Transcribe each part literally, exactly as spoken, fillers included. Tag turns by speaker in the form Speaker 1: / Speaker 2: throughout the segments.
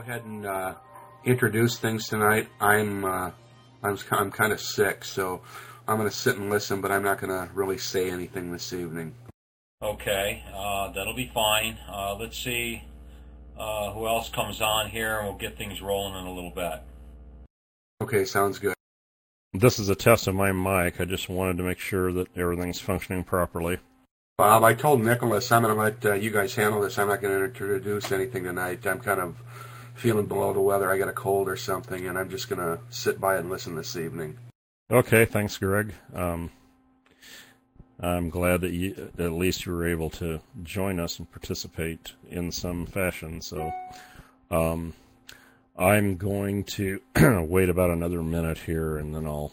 Speaker 1: ahead and uh, introduce things tonight. I'm uh, I'm, I'm kind of sick, so I'm going to sit and listen, but I'm not going to really say anything this evening.
Speaker 2: Okay, uh, that'll be fine. Uh, let's see uh, who else comes on here, and we'll get things rolling in a little bit.
Speaker 1: Okay, sounds good.
Speaker 3: This is a test of my mic. I just wanted to make sure that everything's functioning properly.
Speaker 1: Bob, I told Nicholas I'm going to let uh, you guys handle this. I'm not going to introduce anything tonight. I'm kind of feeling below the weather. I got a cold or something, and I'm just going to sit by and listen this evening.
Speaker 3: Okay, thanks, Greg. Um, I'm glad that you, at least you were able to join us and participate in some fashion. So um, I'm going to wait about another minute here, and then I'll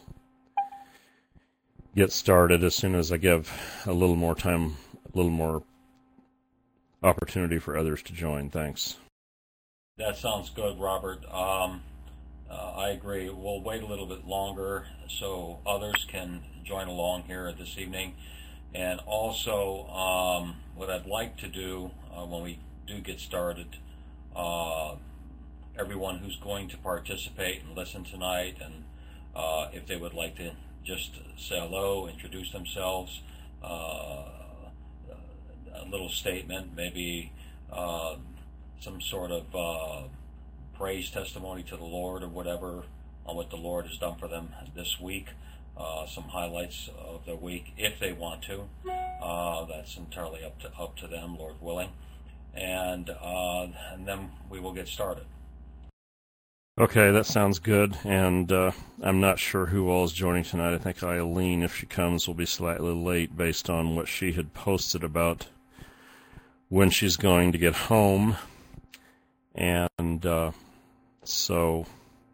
Speaker 3: get started as soon as I give a little more time, a little more opportunity for others to join. Thanks.
Speaker 2: That sounds good, Robert. Um, uh, I agree. We'll wait a little bit longer so others can join along here this evening. And also, um, what I'd like to do uh, when we do get started, uh, everyone who's going to participate and listen tonight, and uh, if they would like to just say hello, introduce themselves, uh, a little statement, maybe uh, some sort of uh, praise testimony to the Lord or whatever on what the Lord has done for them this week, uh, some highlights of their week if they want to. Uh, that's entirely up to up to them, Lord willing. And, uh, and then we will get started.
Speaker 3: Okay, that sounds good, and uh, I'm not sure who all is joining tonight. I think Eileen, if she comes, will be slightly late based on what she had posted about when she's going to get home, and uh, so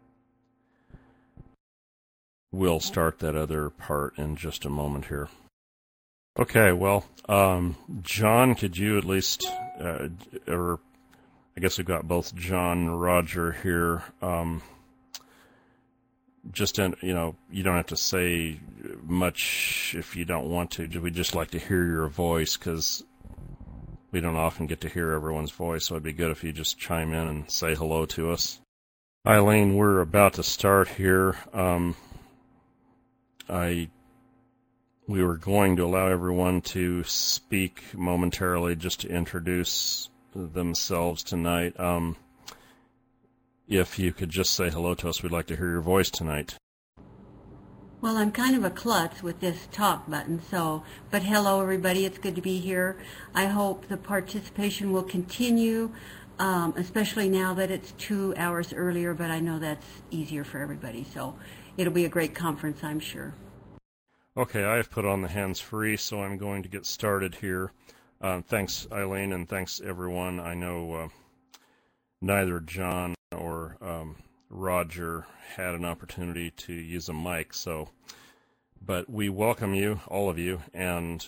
Speaker 3: we'll start that other part in just a moment here. Okay, well, um, John, could you at least, uh, or I guess we've got both John and Roger here. Um, just, in, you know, you don't have to say much if you don't want to. We'd just like to hear your voice because we don't often get to hear everyone's voice, so it'd be good if you just chime in and say hello to us. Eileen, we're about to start here. Um, I, we were going to allow everyone to speak momentarily just to introduce themselves tonight. Um, if you could just say hello to us, we'd like to hear your voice tonight.
Speaker 4: Well, I'm kind of a klutz with this talk button, so, but hello everybody, it's good to be here. I hope the participation will continue, um, especially now that it's two hours earlier, but I know that's easier for everybody, so it'll be a great conference, I'm sure.
Speaker 3: Okay, I have put on the hands-free, so I'm going to get started here. Uh, thanks, Eileen, and thanks, everyone. I know uh, neither John or um, Roger had an opportunity to use a mic, so, but we welcome you, all of you, and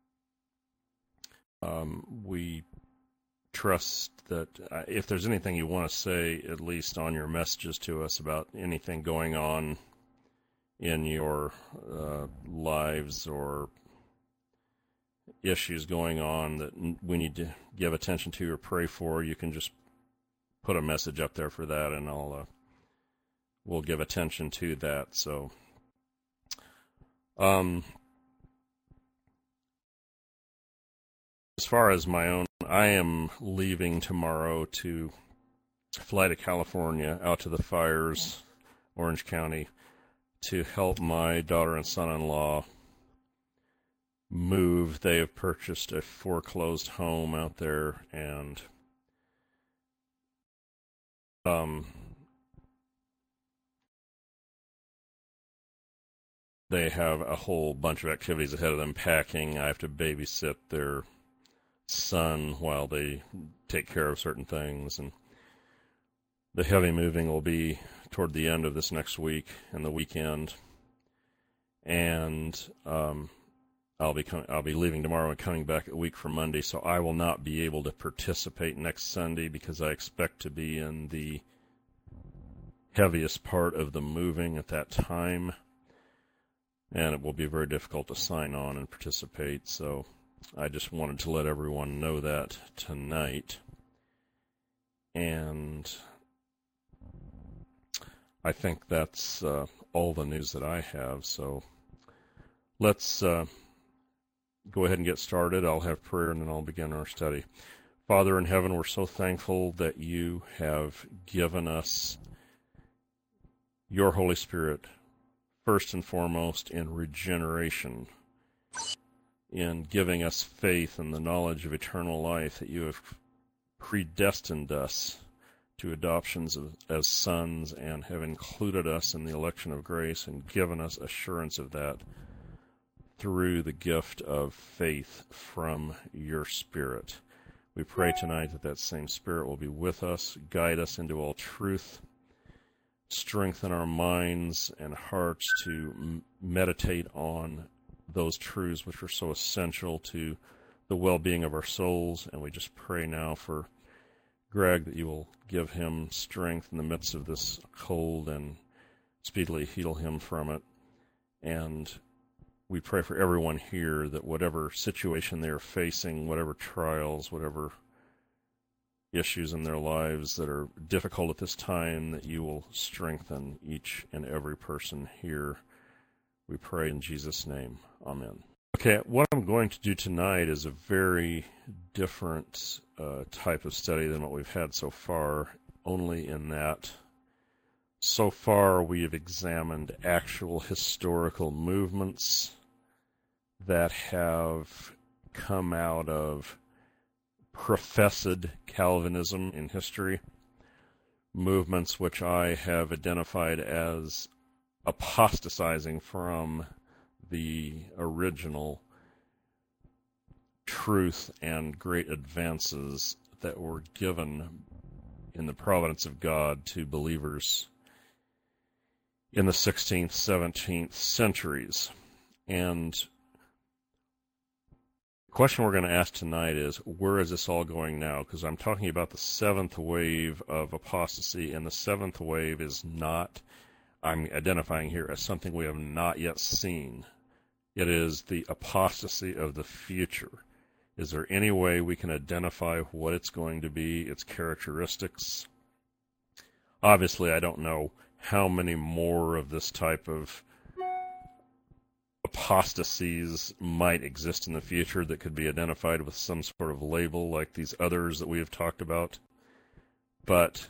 Speaker 3: um, we trust that uh, if there's anything you want to say, at least on your messages to us about anything going on in your uh, lives or issues going on that we need to give attention to or pray for, you can just put a message up there for that, and I'll uh, we'll give attention to that. So, um, as far as my own, I am leaving tomorrow to fly to California, out to the fires, Orange County, to help my daughter and son-in-law move. They have purchased a foreclosed home out there, and um, they have a whole bunch of activities ahead of them. Packing, I have to babysit their son while they take care of certain things, and the heavy moving will be toward the end of this next week and the weekend, and um I'll be com- I'll be leaving tomorrow and coming back a week from Monday, so I will not be able to participate next Sunday because I expect to be in the heaviest part of the moving at that time, and it will be very difficult to sign on and participate, so I just wanted to let everyone know that tonight. And I think that's uh, all the news that I have. So let's uh, go ahead and get started. I'll have prayer and then I'll begin our study. Father in heaven, we're so thankful that you have given us your Holy Spirit, first and foremost in regeneration, in giving us faith and the knowledge of eternal life, that you have predestined us to adoptions of, as sons and have included us in the election of grace and given us assurance of that through the gift of faith from your Spirit. We pray tonight that that same Spirit will be with us, guide us into all truth, strengthen our minds and hearts to m- meditate on those truths which are so essential to the well-being of our souls. And we just pray now for Greg that you will give him strength in the midst of this cold and speedily heal him from it. And we pray for everyone here that whatever situation they are facing, whatever trials, whatever issues in their lives that are difficult at this time, that you will strengthen each and every person here. We pray in Jesus' name. Amen. Okay, what I'm going to do tonight is a very different uh, type of study than what we've had so far, only in that so far we have examined actual historical movements that have come out of professed Calvinism in history, movements which I have identified as apostatizing from the original truth and great advances that were given in the providence of God to believers in the sixteenth, seventeenth centuries. And the question we're going to ask tonight is, where is this all going now? Because I'm talking about the seventh wave of apostasy, and the seventh wave is not, I'm identifying here as something we have not yet seen. It is the apostasy of the future. Is there any way we can identify what it's going to be, its characteristics? Obviously, I don't know how many more of this type of apostasies might exist in the future that could be identified with some sort of label like these others that we have talked about. But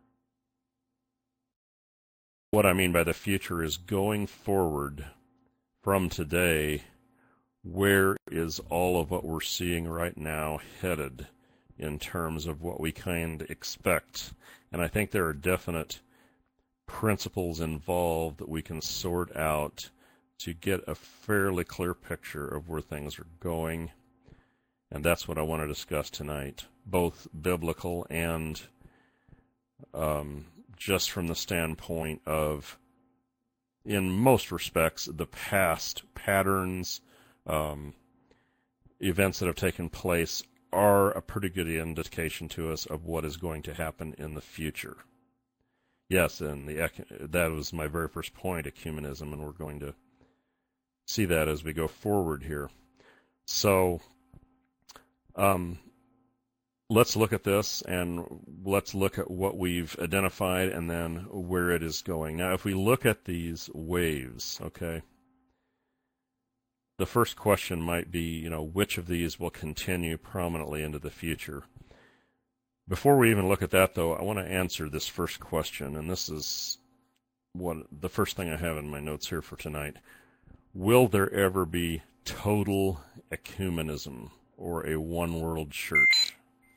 Speaker 3: what I mean by the future is going forward from today, where is all of what we're seeing right now headed in terms of what we kind of expect? And I think there are definite principles involved that we can sort out to get a fairly clear picture of where things are going. And that's what I want to discuss tonight, both biblical and um, just from the standpoint of, in most respects, the past patterns, um, events that have taken place are a pretty good indication to us of what is going to happen in the future. Yes, and the that was my very first point, ecumenism, and we're going to see that as we go forward here. So um, let's look at this, and let's look at what we've identified and then where it is going. Now, if we look at these waves, okay, the first question might be, you know, which of these will continue prominently into the future? Before we even look at that, though, I want to answer this first question, and this is what the first thing I have in my notes here for tonight. Will there ever be total ecumenism or a one-world church?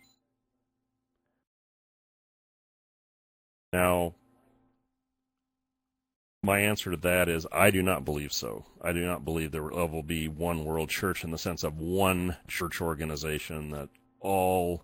Speaker 3: Now, my answer to that is I do not believe so. I do not believe there will be one world church in the sense of one church organization that all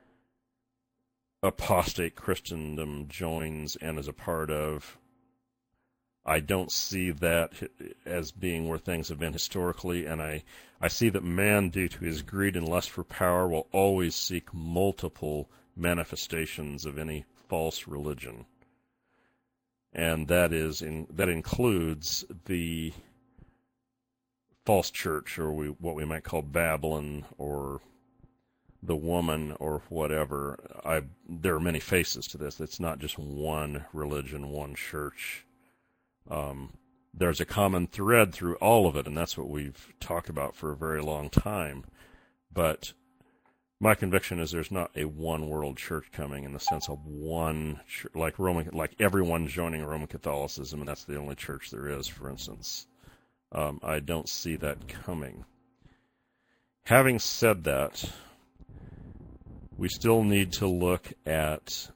Speaker 3: apostate Christendom joins and is a part of. I don't see that as being where things have been historically, and I, I see that man, due to his greed and lust for power, will always seek multiple manifestations of any false religion. And that is in, that includes the false church, or we, what we might call Babylon, or the woman or whatever. I there are many faces to this. It's not just one religion, one church. Um, there's a common thread through all of it, and that's what we've talked about for a very long time. But my conviction is there's not a one world church coming in the sense of one, like Roman, like everyone joining Roman Catholicism, and that's the only church there is, for instance. Um, I don't see that coming. Having said that, we still need to look at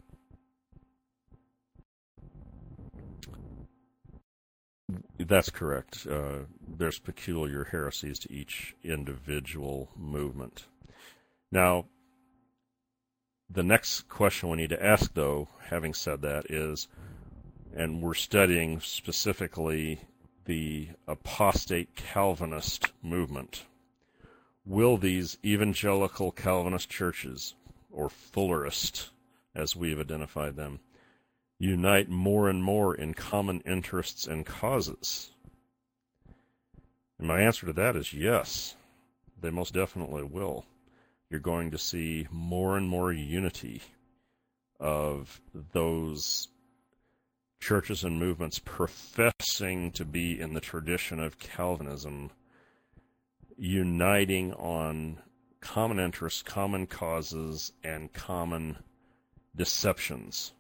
Speaker 3: that's correct. Uh, there's peculiar heresies to each individual movement. Now, the next question we need to ask, though, having said that, is, and we're studying specifically the apostate Calvinist movement, will these evangelical Calvinist churches, or Fullerist, as we've identified them, unite more and more in common interests and causes? And my answer to that is yes, they most definitely will. You're going to see more and more unity of those churches and movements professing to be in the tradition of Calvinism, uniting on common interests, common causes, and common deceptions.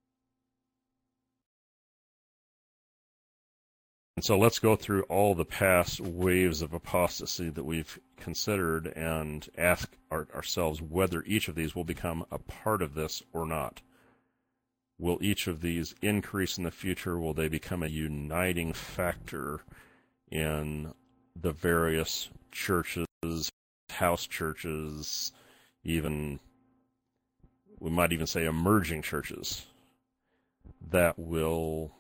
Speaker 3: And so let's go through all the past waves of apostasy that we've considered and ask our, ourselves whether each of these will become a part of this or not. Will each of these increase in the future? Will they become a uniting factor in the various churches, house churches, even, we might even say emerging churches that will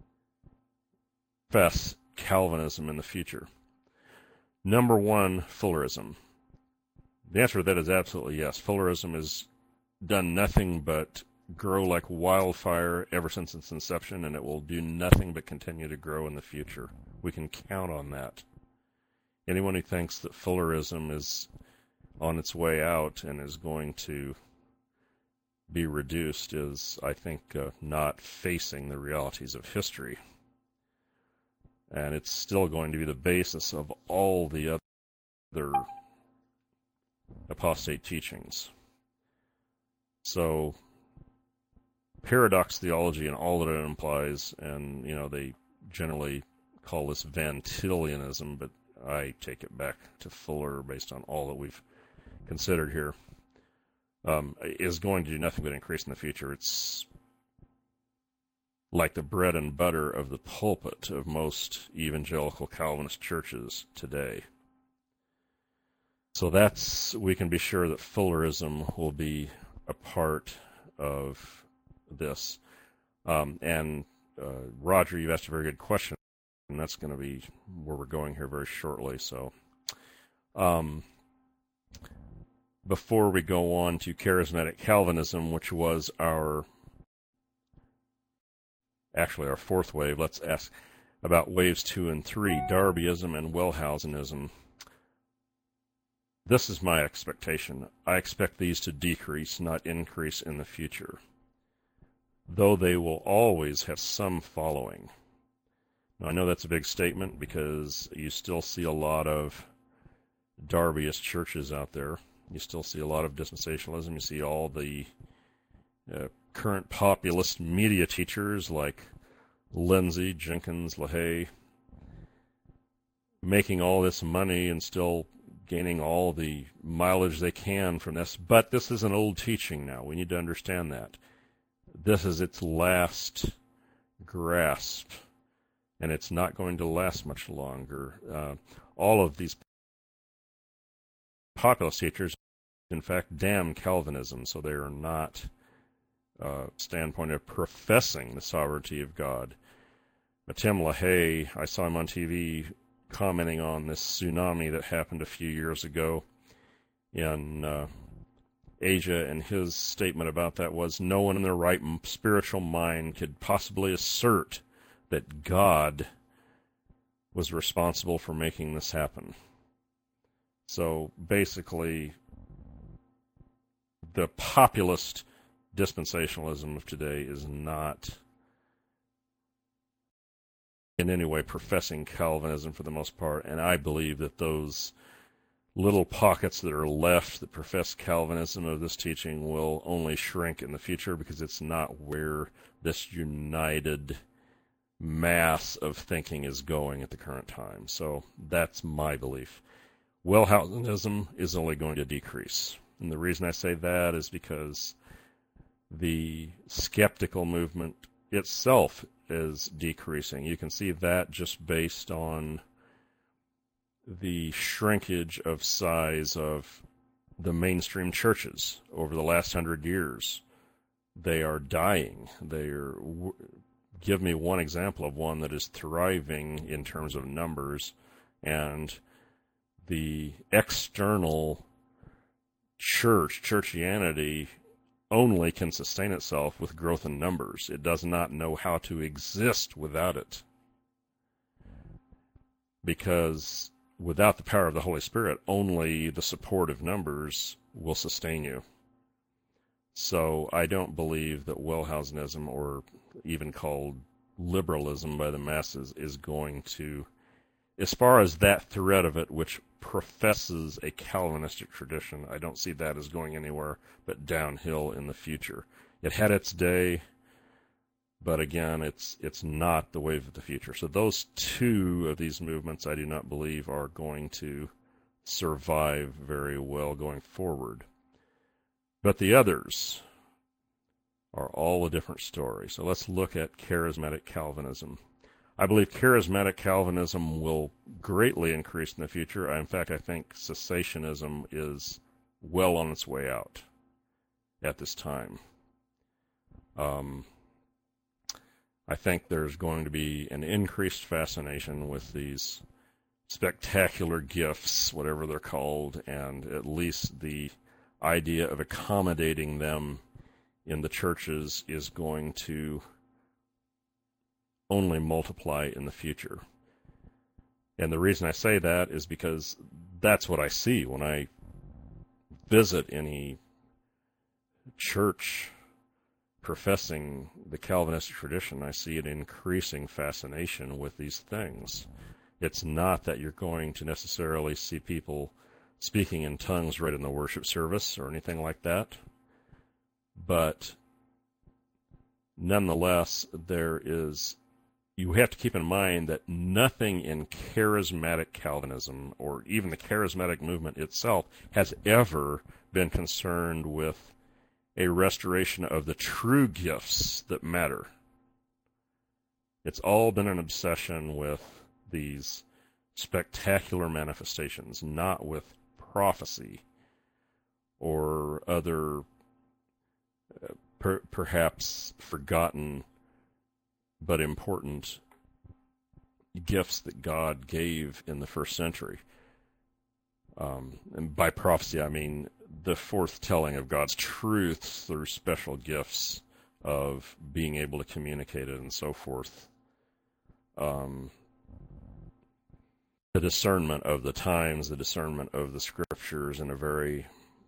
Speaker 3: profess Calvinism in the future? Number one, Fullerism. The answer to that is absolutely yes. Fullerism has done nothing but grow like wildfire ever since its inception, and it will do nothing but continue to grow in the future. We can count on that. Anyone who thinks that Fullerism is on its way out and is going to be reduced is, I think, uh, not facing the realities of history. And it's still going to be the basis of all the other apostate teachings. So, paradox theology and all that it implies, and, you know, they generally call this Van Tillianism, but I take it back to Fuller based on all that we've considered here, um, is going to do nothing but increase in the future. It's like the bread and butter of the pulpit of most evangelical Calvinist churches today. So that's, we can be sure that Fullerism will be a part of this. Um, and uh, Roger, you've asked a very good question, and that's going to be where we're going here very shortly. So um, before we go on to charismatic Calvinism, which was our actually our fourth wave, let's ask about waves two and three, Darbyism and Wellhausenism. This is my expectation. I expect these to decrease, not increase in the future, though they will always have some following. Now, I know that's a big statement because you still see a lot of Darbyist churches out there. You still see a lot of dispensationalism. You see all the uh, current populist media teachers like Lindsay, Jenkins, LaHaye, making all this money and still gaining all the mileage they can from this. But this is an old teaching now. We need to understand that. This is its last grasp, and it's not going to last much longer. Uh, all of these populist teachers, in fact, damn Calvinism, so they are not Uh, standpoint of professing the sovereignty of God. Uh, Tim LaHaye, I saw him on T V commenting on this tsunami that happened a few years ago in uh, Asia, and his statement about that was, no one in their right spiritual mind could possibly assert that God was responsible for making this happen. So basically, the populist dispensationalism of today is not in any way professing Calvinism for the most part, and I believe that those little pockets that are left that profess Calvinism of this teaching will only shrink in the future, because it's not where this united mass of thinking is going at the current time. So that's my belief. Wellhausenism is only going to decrease. And the reason I say that is because the skeptical movement itself is decreasing. You can see that just based on the shrinkage of size of the mainstream churches over the last hundred years. They are dying. They are. Give me one example of one that is thriving in terms of numbers, and the external church, churchianity, only can sustain itself with growth in numbers. It does not know how to exist without it, because without the power of the Holy Spirit, only the support of numbers will sustain you. So I don't believe that Wellhausenism, or even called liberalism by the masses, is going to, as far as that thread of it, which professes a Calvinistic tradition, I don't see that as going anywhere but downhill in the future. It had its day, but again, it's it's not the wave of the future. So those two of these movements, I do not believe, are going to survive very well going forward. But the others are all a different story. So let's look at charismatic Calvinism. I believe charismatic Calvinism will greatly increase in the future. In fact, I think cessationism is well on its way out at this time. Um, I think there's going to be an increased fascination with these spectacular gifts, whatever they're called, and at least the idea of accommodating them in the churches is going to only multiply in the future. And the reason I say that is because that's what I see when I visit any church professing the Calvinistic tradition. I see an increasing fascination with these things. It's not that you're going to necessarily see people speaking in tongues right in the worship service or anything like that, but nonetheless, there is, you have to keep in mind that nothing in charismatic Calvinism, or even the charismatic movement itself, has ever been concerned with a restoration of the true gifts that matter. It's all been an obsession with these spectacular manifestations, not with prophecy or other uh, per, perhaps forgotten but important gifts that God gave in the first century. Um, and by prophecy, I mean the forthtelling of God's truths through special gifts of being able to communicate it and so forth. Um, the discernment of the times, the discernment of the scriptures in a very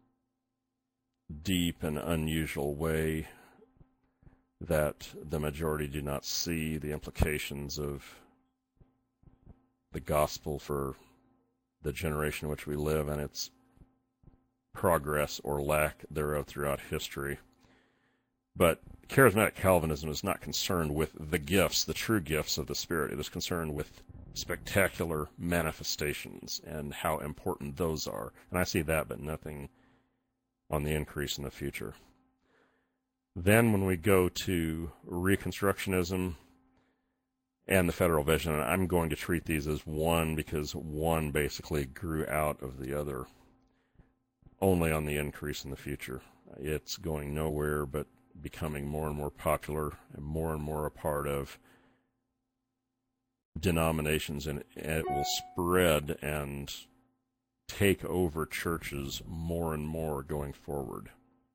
Speaker 3: deep and unusual way that the majority do not see, the implications of the gospel for the generation in which we live and its progress or lack thereof throughout history. But charismatic Calvinism is not concerned with the gifts, the true gifts of the Spirit. It is concerned with spectacular manifestations and how important those are. And I see that, but nothing on the increase in the future. Then when we go to Reconstructionism and the Federal Vision, and I'm going to treat these as one because one basically grew out of the other, only on the increase in the future. It's going nowhere but becoming more and more popular and more and more a part of denominations, and it will spread and take over churches more and more going forward.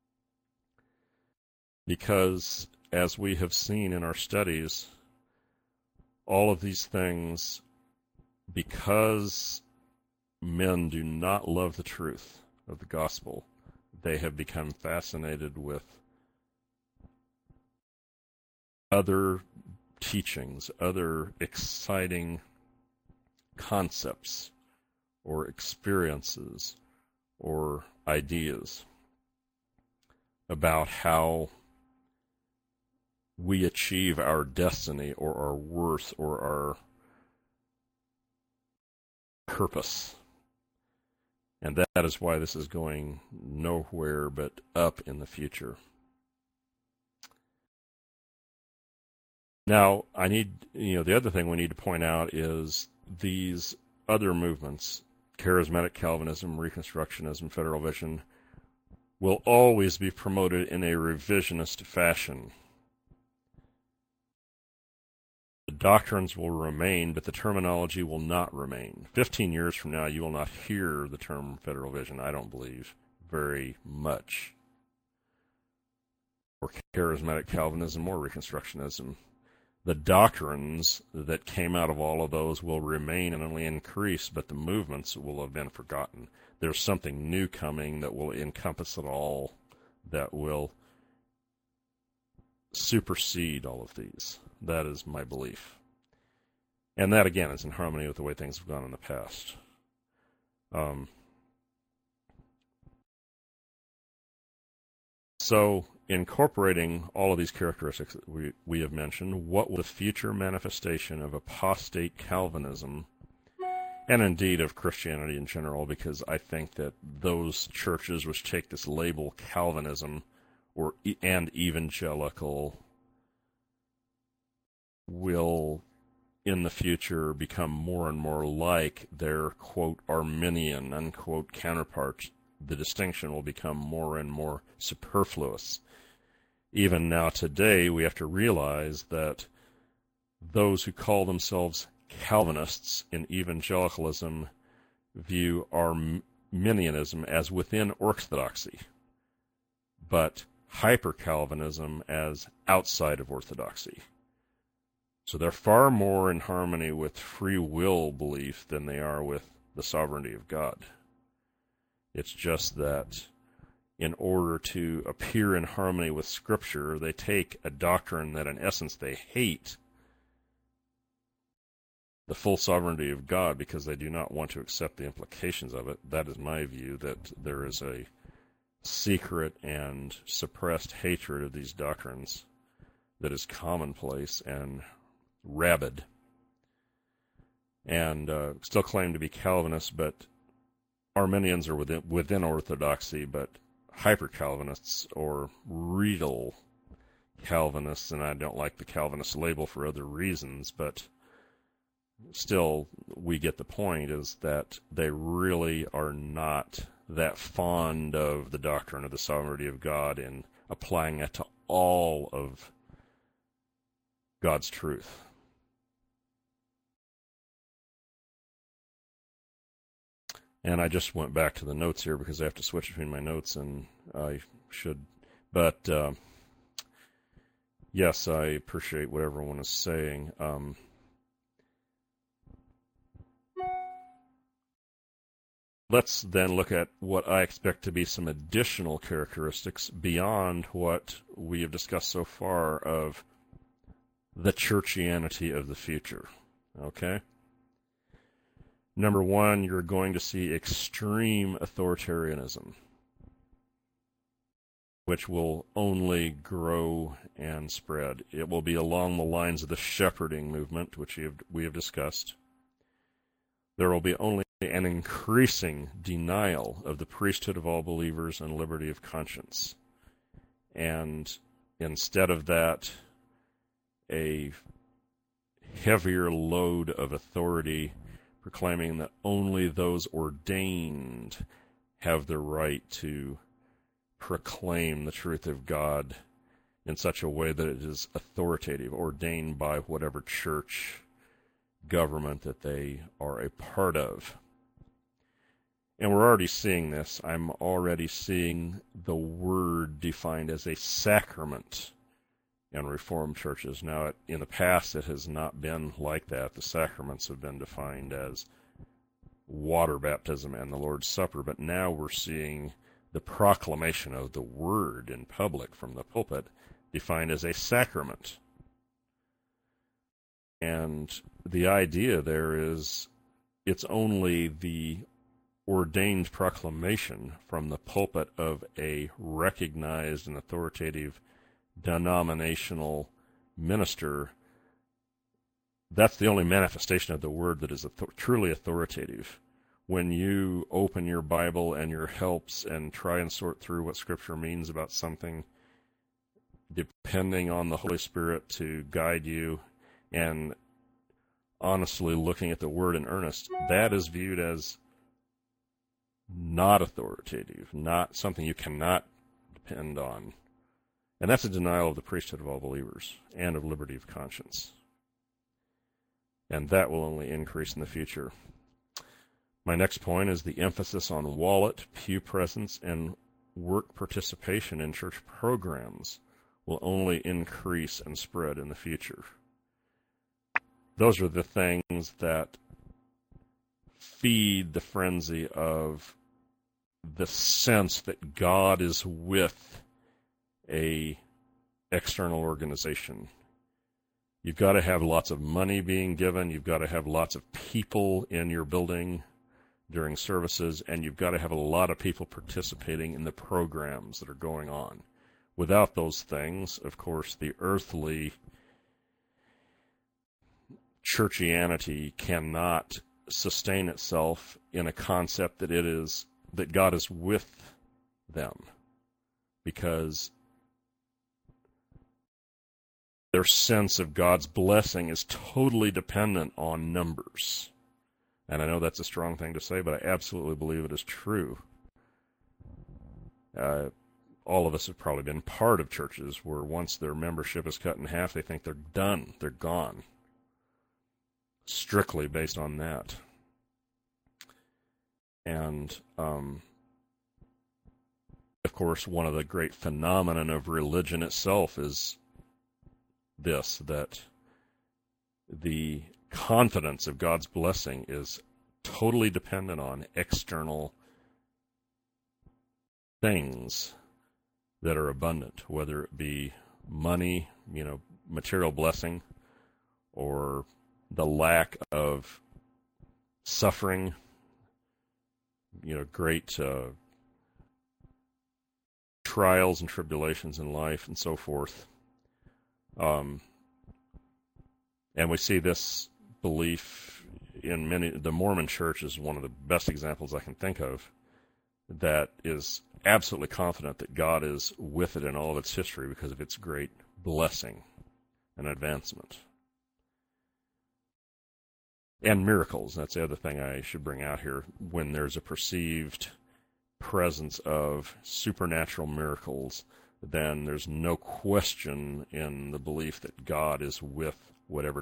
Speaker 3: Because, as we have seen in our studies, all of these things, because men do not love the truth of the gospel, they have become fascinated with other teachings, other exciting concepts or experiences or ideas about how we achieve our destiny or our worth or our purpose. And that is why this is going nowhere but up in the future. Now, I need, you know, the other thing we need to point out is these other movements, charismatic Calvinism, Reconstructionism, Federal Vision, will always be promoted in a revisionist fashion. The doctrines will remain, but the terminology will not remain. Fifteen years from now, you will not hear the term Federal Vision, I don't believe, very much, or charismatic Calvinism or Reconstructionism. The doctrines that came out of all of those will remain and only increase, but the movements will have been forgotten. There's something new coming that will encompass it all, that will supersede all of these. That is my belief. And that, again, is in harmony with the way things have gone in the past. Um, so, incorporating all of these characteristics that we, we have mentioned, what will the future manifestation of apostate Calvinism, and indeed of Christianity in general, because I think that those churches which take this label Calvinism or and evangelical will in the future become more and more like their, quote, Arminian, unquote, counterparts. The distinction will become more and more superfluous. Even now today, we have to realize that those who call themselves Calvinists in evangelicalism view Arminianism as within orthodoxy, but hyper-Calvinism as outside of orthodoxy. So they're far more in harmony with free will belief than they are with the sovereignty of God. It's just that in order to appear in harmony with Scripture, they take a doctrine that in essence they hate, the full sovereignty of God, because they do not want to accept the implications of it. That is my view, that there is a secret and suppressed hatred of these doctrines that is commonplace and rabid, and uh, still claim to be Calvinists, but Arminians are within, within orthodoxy, but hyper-Calvinists or real Calvinists, and I don't like the Calvinist label for other reasons, but still we get the point, is that they really are not that fond of the doctrine of the sovereignty of God and applying it to all of God's truth. And I just went back to the notes here because I have to switch between my notes, and I should. But, uh, yes, I appreciate what everyone is saying. Um, let's then look at what I expect to be some additional characteristics beyond what we have discussed so far of the churchianity of the future. Okay? Number one, you're going to see extreme authoritarianism, which will only grow and spread. It will be along the lines of the shepherding movement, which we have, we have discussed. There will be only an increasing denial of the priesthood of all believers and liberty of conscience. And instead of that, a heavier load of authority proclaiming that only those ordained have the right to proclaim the truth of God in such a way that it is authoritative, ordained by whatever church government that they are a part of. And we're already seeing this. I'm already seeing the word defined as a sacrament in Reformed churches. Now, in the past, it has not been like that. The sacraments have been defined as water baptism and the Lord's Supper, but now we're seeing the proclamation of the word in public from the pulpit defined as a sacrament. And the idea there is it's only the ordained proclamation from the pulpit of a recognized and authoritative denominational minister. That's the only manifestation of the word that is author- truly authoritative. When you open your Bible and your helps and try and sort through what Scripture means about something, depending on the Holy Spirit to guide you and honestly looking at the word in earnest, that is viewed as not authoritative, not something you cannot depend on. And that's a denial of the priesthood of all believers and of liberty of conscience. And that will only increase in the future. My next point is the emphasis on wallet, pew presence, and work participation in church programs will only increase and spread in the future. Those are the things that feed the frenzy of the sense that God is with a external organization. You've got to have lots of money being given. You've got to have lots of people in your building during services, and you've got to have a lot of people participating in the programs that are going on. Without those things, of course, the earthly churchianity cannot sustain itself in a concept that it is that God is with them, because their sense of God's blessing is totally dependent on numbers. And I know that's a strong thing to say, but I absolutely believe it is true. Uh, all of us have probably been part of churches where once their membership is cut in half, they think they're done, they're gone. Strictly based on that. And, um, of course, one of the great phenomena of religion itself is this, that the confidence of God's blessing is totally dependent on external things that are abundant, whether it be money, you know, material blessing, or the lack of suffering, you know, great uh, trials and tribulations in life and so forth. Um, and we see this belief in many, the Mormon Church is one of the best examples I can think of, that is absolutely confident that God is with it in all of its history because of its great blessing and advancement. And miracles, that's the other thing I should bring out here. When there's a perceived presence of supernatural miracles, then there's no question in the belief that God is with whatever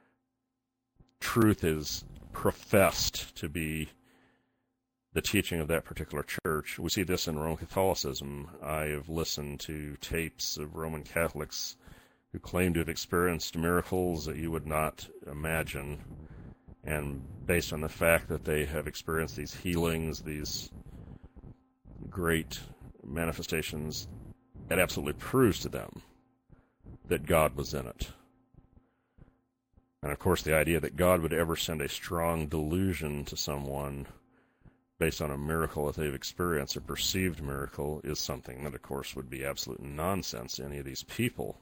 Speaker 3: truth is professed to be the teaching of that particular church. We see this in Roman Catholicism. I have listened to tapes of Roman Catholics who claim to have experienced miracles that you would not imagine. And based on the fact that they have experienced these healings, these great manifestations, it absolutely proves to them that God was in it. And of course, the idea that God would ever send a strong delusion to someone based on a miracle that they've experienced, a perceived miracle, is something that, of course, would be absolute nonsense to any of these people.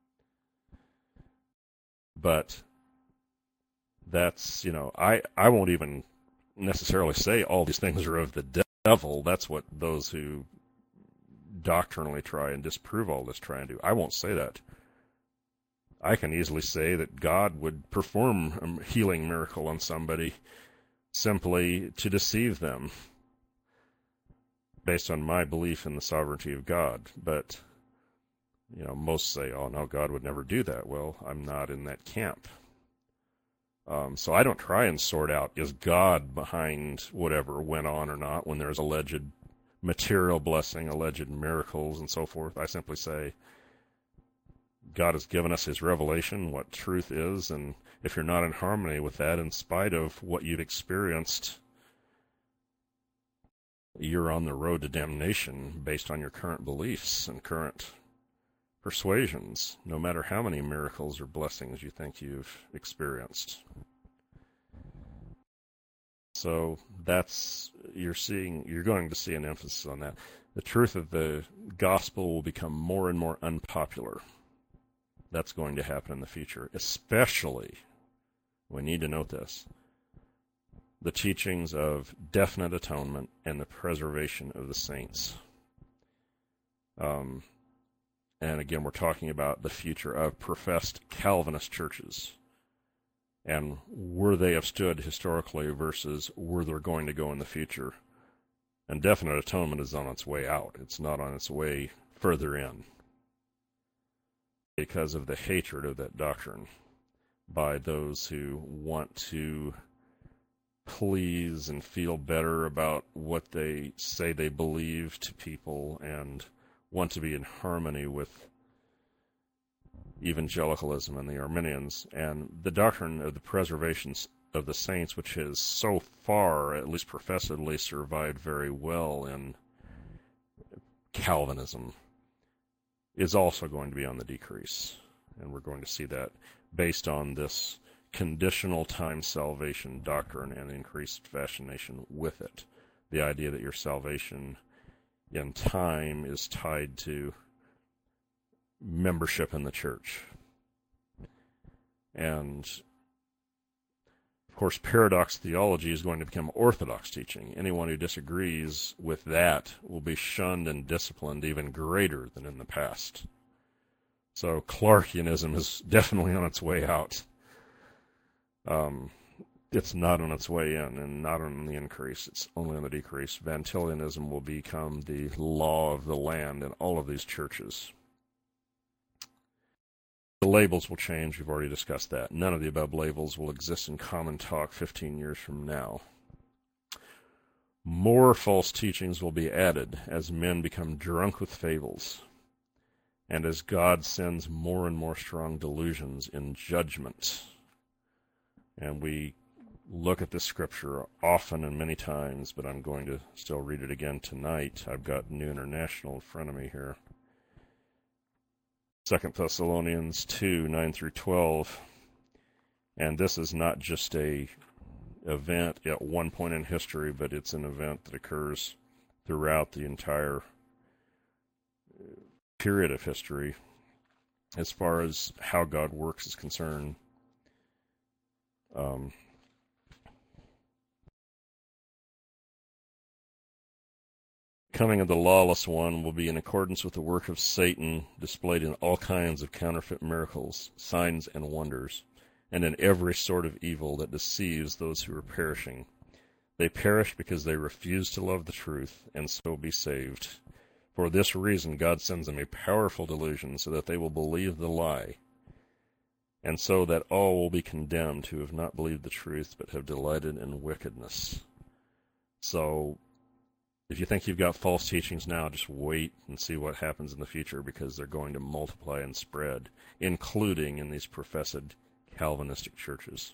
Speaker 3: But that's, you know, I, I won't even necessarily say all these things are of the devil. That's what those who doctrinally try and disprove all this try and do. I won't say that. I can easily say that God would perform a healing miracle on somebody simply to deceive them based on my belief in the sovereignty of God. But, you know, most say, oh, no, God would never do that. Well, I'm not in that camp. Um, so I don't try and sort out, is God behind whatever went on or not when there's alleged material blessing, alleged miracles, and so forth. I simply say, God has given us his revelation, what truth is, and if you're not in harmony with that, in spite of what you've experienced you're on the road to damnation based on your current beliefs and current persuasions, no matter how many miracles or blessings you think you've experienced. So that's, you're seeing, you're going to see an emphasis on that. The truth of the gospel will become more and more unpopular. That's going to happen in the future, especially, we need to note this, the teachings of definite atonement and the preservation of the saints. Um, and again, we're talking about the future of professed Calvinist churches. And where they have stood historically versus where they're going to go in the future. And definite atonement is on its way out. It's not on its way further in, because of the hatred of that doctrine by those who want to please and feel better about what they say they believe to people and want to be in harmony with evangelicalism and the Arminians, and the doctrine of the preservation of the saints, which has so far, at least professedly, survived very well in Calvinism, is also going to be on the decrease. And we're going to see that based on this conditional time salvation doctrine and increased fascination with it. The idea that your salvation in time is tied to membership in the church. And of course, paradox theology is going to become orthodox teaching. Anyone who disagrees with that will be shunned and disciplined even greater than in the past. So Clarkianism is definitely on its way out. Um, it's not on its way in and not on the increase. It's only on the decrease. Van Tillianism will become the law of the land in all of these churches. The labels will change. We've already discussed that. None of the above labels will exist in common talk fifteen years from now. More false teachings will be added as men become drunk with fables, and as God sends more and more strong delusions in judgment. And we look at this scripture often and many times, but I'm going to still read it again tonight. I've got New International in front of me here. Second Thessalonians two, nine through twelve. And this is not just a event at one point in history, but it's an event that occurs throughout the entire period of history as far as how God works is concerned. Um, coming of the lawless one will be in accordance with the work of Satan, displayed in all kinds of counterfeit miracles, signs, and wonders, and in every sort of evil that deceives those who are perishing. They perish because they refuse to love the truth, and so be saved. For this reason God sends them a powerful delusion, so that they will believe the lie, and so that all will be condemned who have not believed the truth, but have delighted in wickedness. So, if you think you've got false teachings now, just wait and see what happens in the future, because they're going to multiply and spread, including in these professed Calvinistic churches.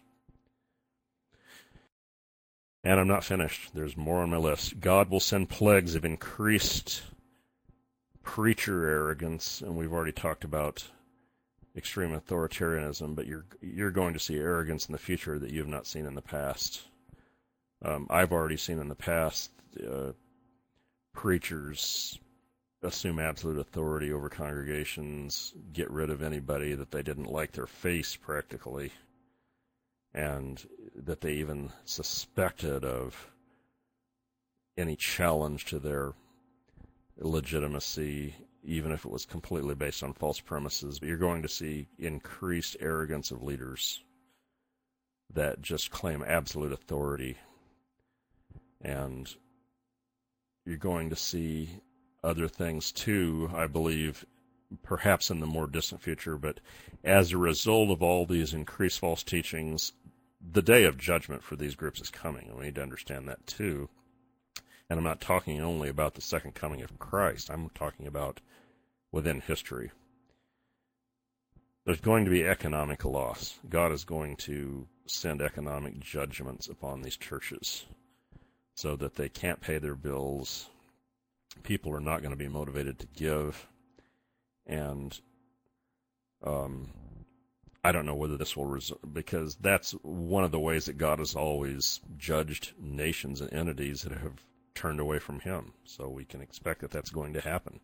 Speaker 3: And I'm not finished. There's more on my list. God will send plagues of increased preacher arrogance, and we've already talked about extreme authoritarianism, but you're you're going to see arrogance in the future that you have not seen in the past. Um, I've already seen in the past uh, preachers assume absolute authority over congregations, get rid of anybody that they didn't like their face practically, and that they even suspected of any challenge to their legitimacy, even if it was completely based on false premises. But you're going to see increased arrogance of leaders that just claim absolute authority. And you're going to see other things too, I believe, perhaps in the more distant future. But as a result of all these increased false teachings, the day of judgment for these groups is coming. And we need to understand that too. And I'm not talking only about the second coming of Christ. I'm talking about within history. There's going to be economic loss. God is going to send economic judgments upon these churches so that they can't pay their bills. People are not going to be motivated to give. And um, I don't know whether this will result, because that's one of the ways that God has always judged nations and entities that have turned away from him. So we can expect that that's going to happen.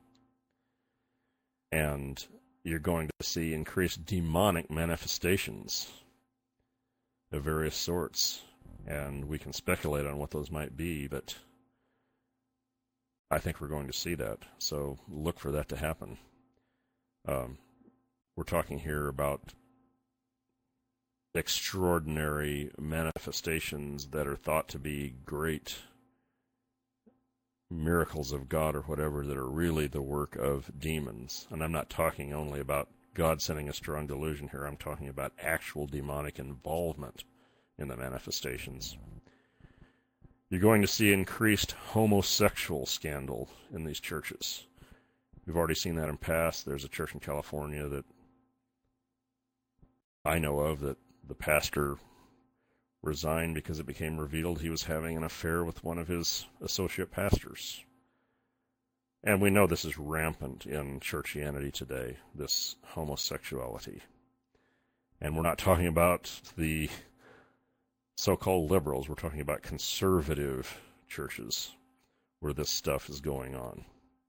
Speaker 3: And you're going to see increased demonic manifestations of various sorts. And we can speculate on what those might be, but I think we're going to see that. So look for that to happen. Um, we're talking here about extraordinary manifestations that are thought to be great miracles of God or whatever, that are really the work of demons. And I'm not talking only about God sending a strong delusion here. I'm talking about actual demonic involvement in the manifestations. You're going to see increased homosexual scandal in these churches. We've already seen that in past. There's a church in California that I know of that the pastor resigned because it became revealed he was having an affair with one of his associate pastors. And we know this is rampant in churchianity today, this homosexuality. And we're not talking about the so-called liberals. We're talking about conservative churches where this stuff is going on.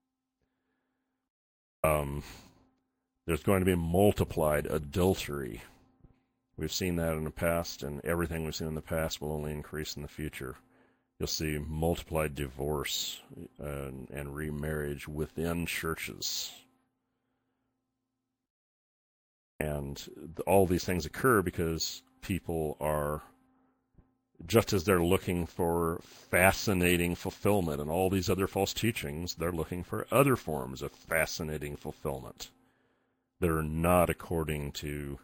Speaker 3: Um, there's going to be multiplied adultery. We've seen that in the past, and everything we've seen in the past will only increase in the future. You'll see multiplied divorce and, and remarriage within churches. And all these things occur because people are, just as they're looking for fascinating fulfillment and all these other false teachings, they're looking for other forms of fascinating fulfillment that are not according to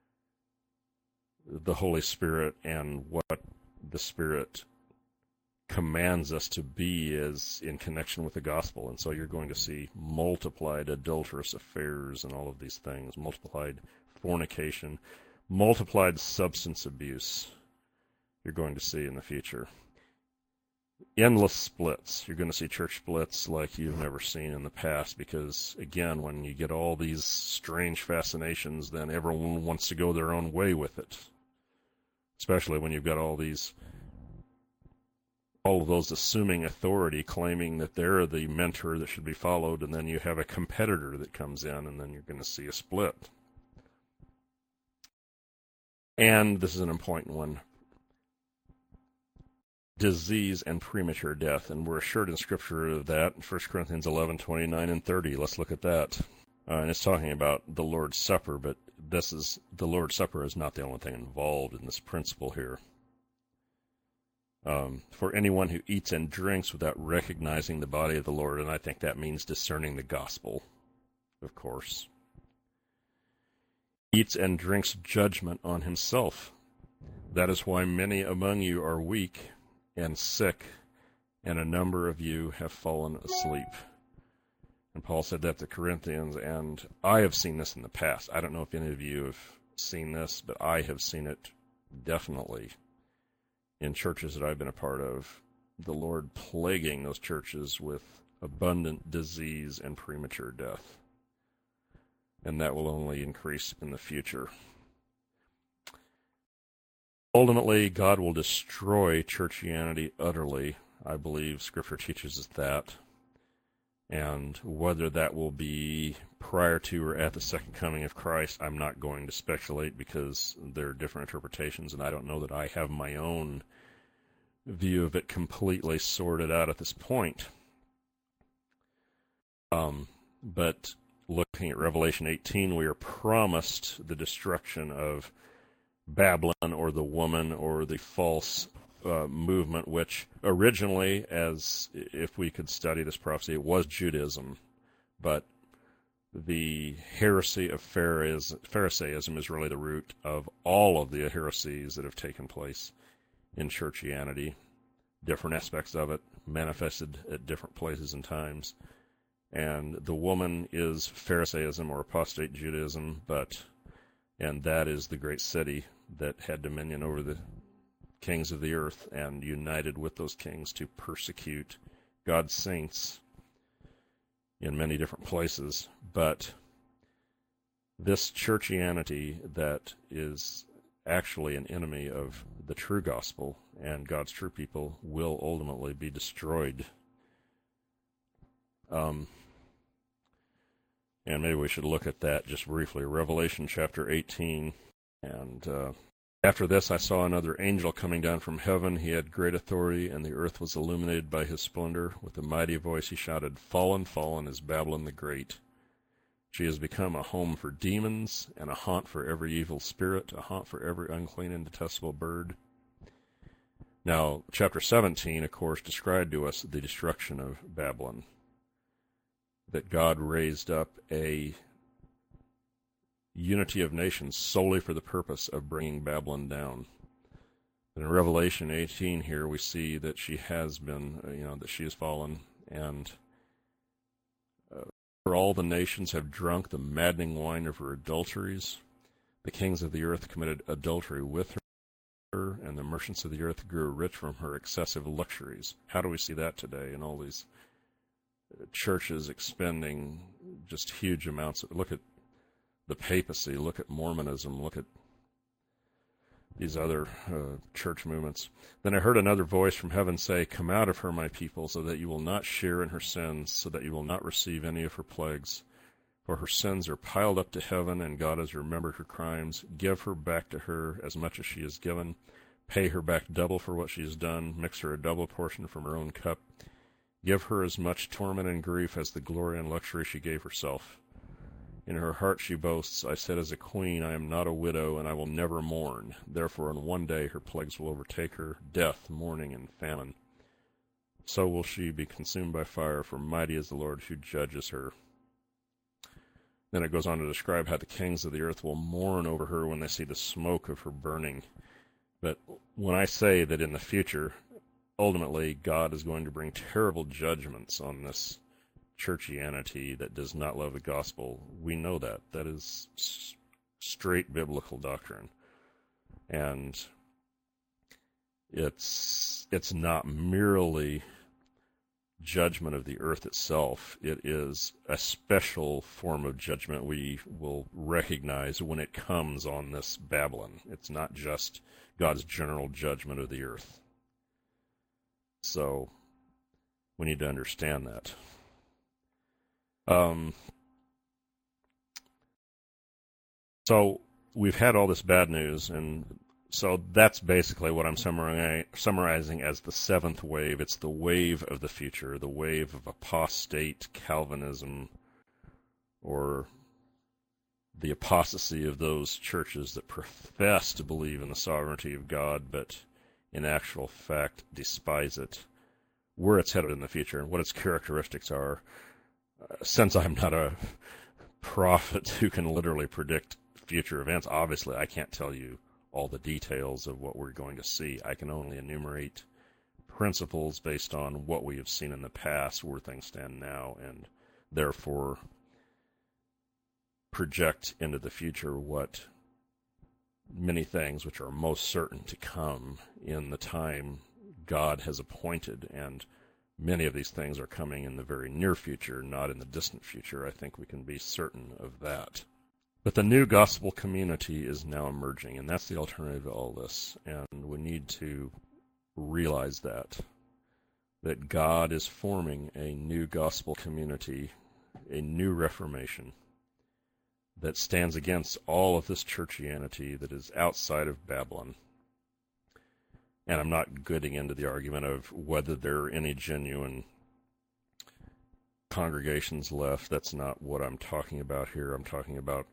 Speaker 3: the Holy Spirit and what the Spirit commands us to be as in connection with the gospel. And so you're going to see multiplied adulterous affairs and all of these things, multiplied fornication, multiplied substance abuse you're going to see in the future. Endless splits. You're going to see church splits like you've never seen in the past because, again, when you get all these strange fascinations, then everyone wants to go their own way with it. Especially when you've got all these, all of those assuming authority, claiming that they're the mentor that should be followed, and then you have a competitor that comes in, and then you're going to see a split. And this is an important one. Disease and premature death, and we're assured in Scripture of that in First Corinthians eleven, twenty-nine and thirty. Let's look at that. Uh, and it's talking about the Lord's Supper, but this is the Lord's Supper is not the only thing involved in this principle here. Um, for anyone who eats and drinks without recognizing the body of the Lord, and I think that means discerning the gospel, of course, eats and drinks judgment on himself. That is why many among you are weak and sick, and a number of you have fallen asleep. And Paul said that to Corinthians, and I have seen this in the past. I don't know if any of you have seen this, but I have seen it definitely in churches that I've been a part of. The Lord plaguing those churches with abundant disease and premature death. And that will only increase in the future. Ultimately, God will destroy churchianity utterly. I believe Scripture teaches us that. And whether that will be prior to or at the second coming of Christ, I'm not going to speculate because there are different interpretations, and I don't know that I have my own view of it completely sorted out at this point. Um, but looking at Revelation eighteen, we are promised the destruction of Babylon or the woman or the false uh, movement, which originally, as if we could study this prophecy, it was Judaism, but the heresy of Pharisaism is really the root of all of the heresies that have taken place in churchianity. Different aspects of it manifested at different places and times. And the woman is Pharisaism or apostate Judaism, but and that is the great city that had dominion over the kings of the earth and united with those kings to persecute God's saints in many different places. But this churchianity that is actually an enemy of the true gospel and God's true people will ultimately be destroyed. Um, and maybe we should look at that just briefly. Revelation chapter eighteen. And uh, after this I saw another angel coming down from heaven. He had great authority, and the earth was illuminated by his splendor. With a mighty voice he shouted, "Fallen, fallen is Babylon the Great. She has become a home for demons, and a haunt for every evil spirit, a haunt for every unclean and detestable bird." Now, chapter seventeen, of course, described to us the destruction of Babylon, that God raised up a unity of nations solely for the purpose of bringing Babylon down. And in Revelation eighteen here, we see that she has been, you know, that she has fallen, and uh, for all the nations have drunk the maddening wine of her adulteries. The kings of the earth committed adultery with her, and the merchants of the earth grew rich from her excessive luxuries. How do we see that today in all these churches expending just huge amounts of, look at the papacy, look at Mormonism, look at these other uh, church movements. Then I heard another voice from heaven say, "Come out of her, my people, so that you will not share in her sins, so that you will not receive any of her plagues. For her sins are piled up to heaven, and God has remembered her crimes. Give her back to her as much as she has given. Pay her back double for what she has done. Mix her a double portion from her own cup. Give her as much torment and grief as the glory and luxury she gave herself. In her heart she boasts, I said as a queen, I am not a widow, and I will never mourn. Therefore in one day her plagues will overtake her, death, mourning, and famine. So will she be consumed by fire, for mighty is the Lord who judges her." Then it goes on to describe how the kings of the earth will mourn over her when they see the smoke of her burning. But when I say that in the future, ultimately God is going to bring terrible judgments on this churchianity that does not love the gospel, we know that. That is s- straight biblical doctrine. And it's it's not merely judgment of the earth itself. It is a special form of judgment we will recognize when it comes on this Babylon. It's not just God's general judgment of the earth. So we need to understand that. Um, so we've had all this bad news, and so that's basically what I'm summari- summarizing as the seventh wave. It's the wave of the future, the wave of apostate Calvinism, or the apostasy of those churches that profess to believe in the sovereignty of God, but in actual fact despise it, where it's headed in the future, and what its characteristics are. Uh, since I'm not a prophet who can literally predict future events, obviously I can't tell you all the details of what we're going to see. I can only enumerate principles based on what we have seen in the past, where things stand now, and therefore project into the future what many things which are most certain to come in the time God has appointed. And many of these things are coming in the very near future, not in the distant future. I think we can be certain of that. But the new gospel community is now emerging, and that's the alternative to all this. And we need to realize that, that God is forming a new gospel community, a new reformation that stands against all of this churchianity that is outside of Babylon. And I'm not getting into the argument of whether there are any genuine congregations left. That's not what I'm talking about here. I'm talking about,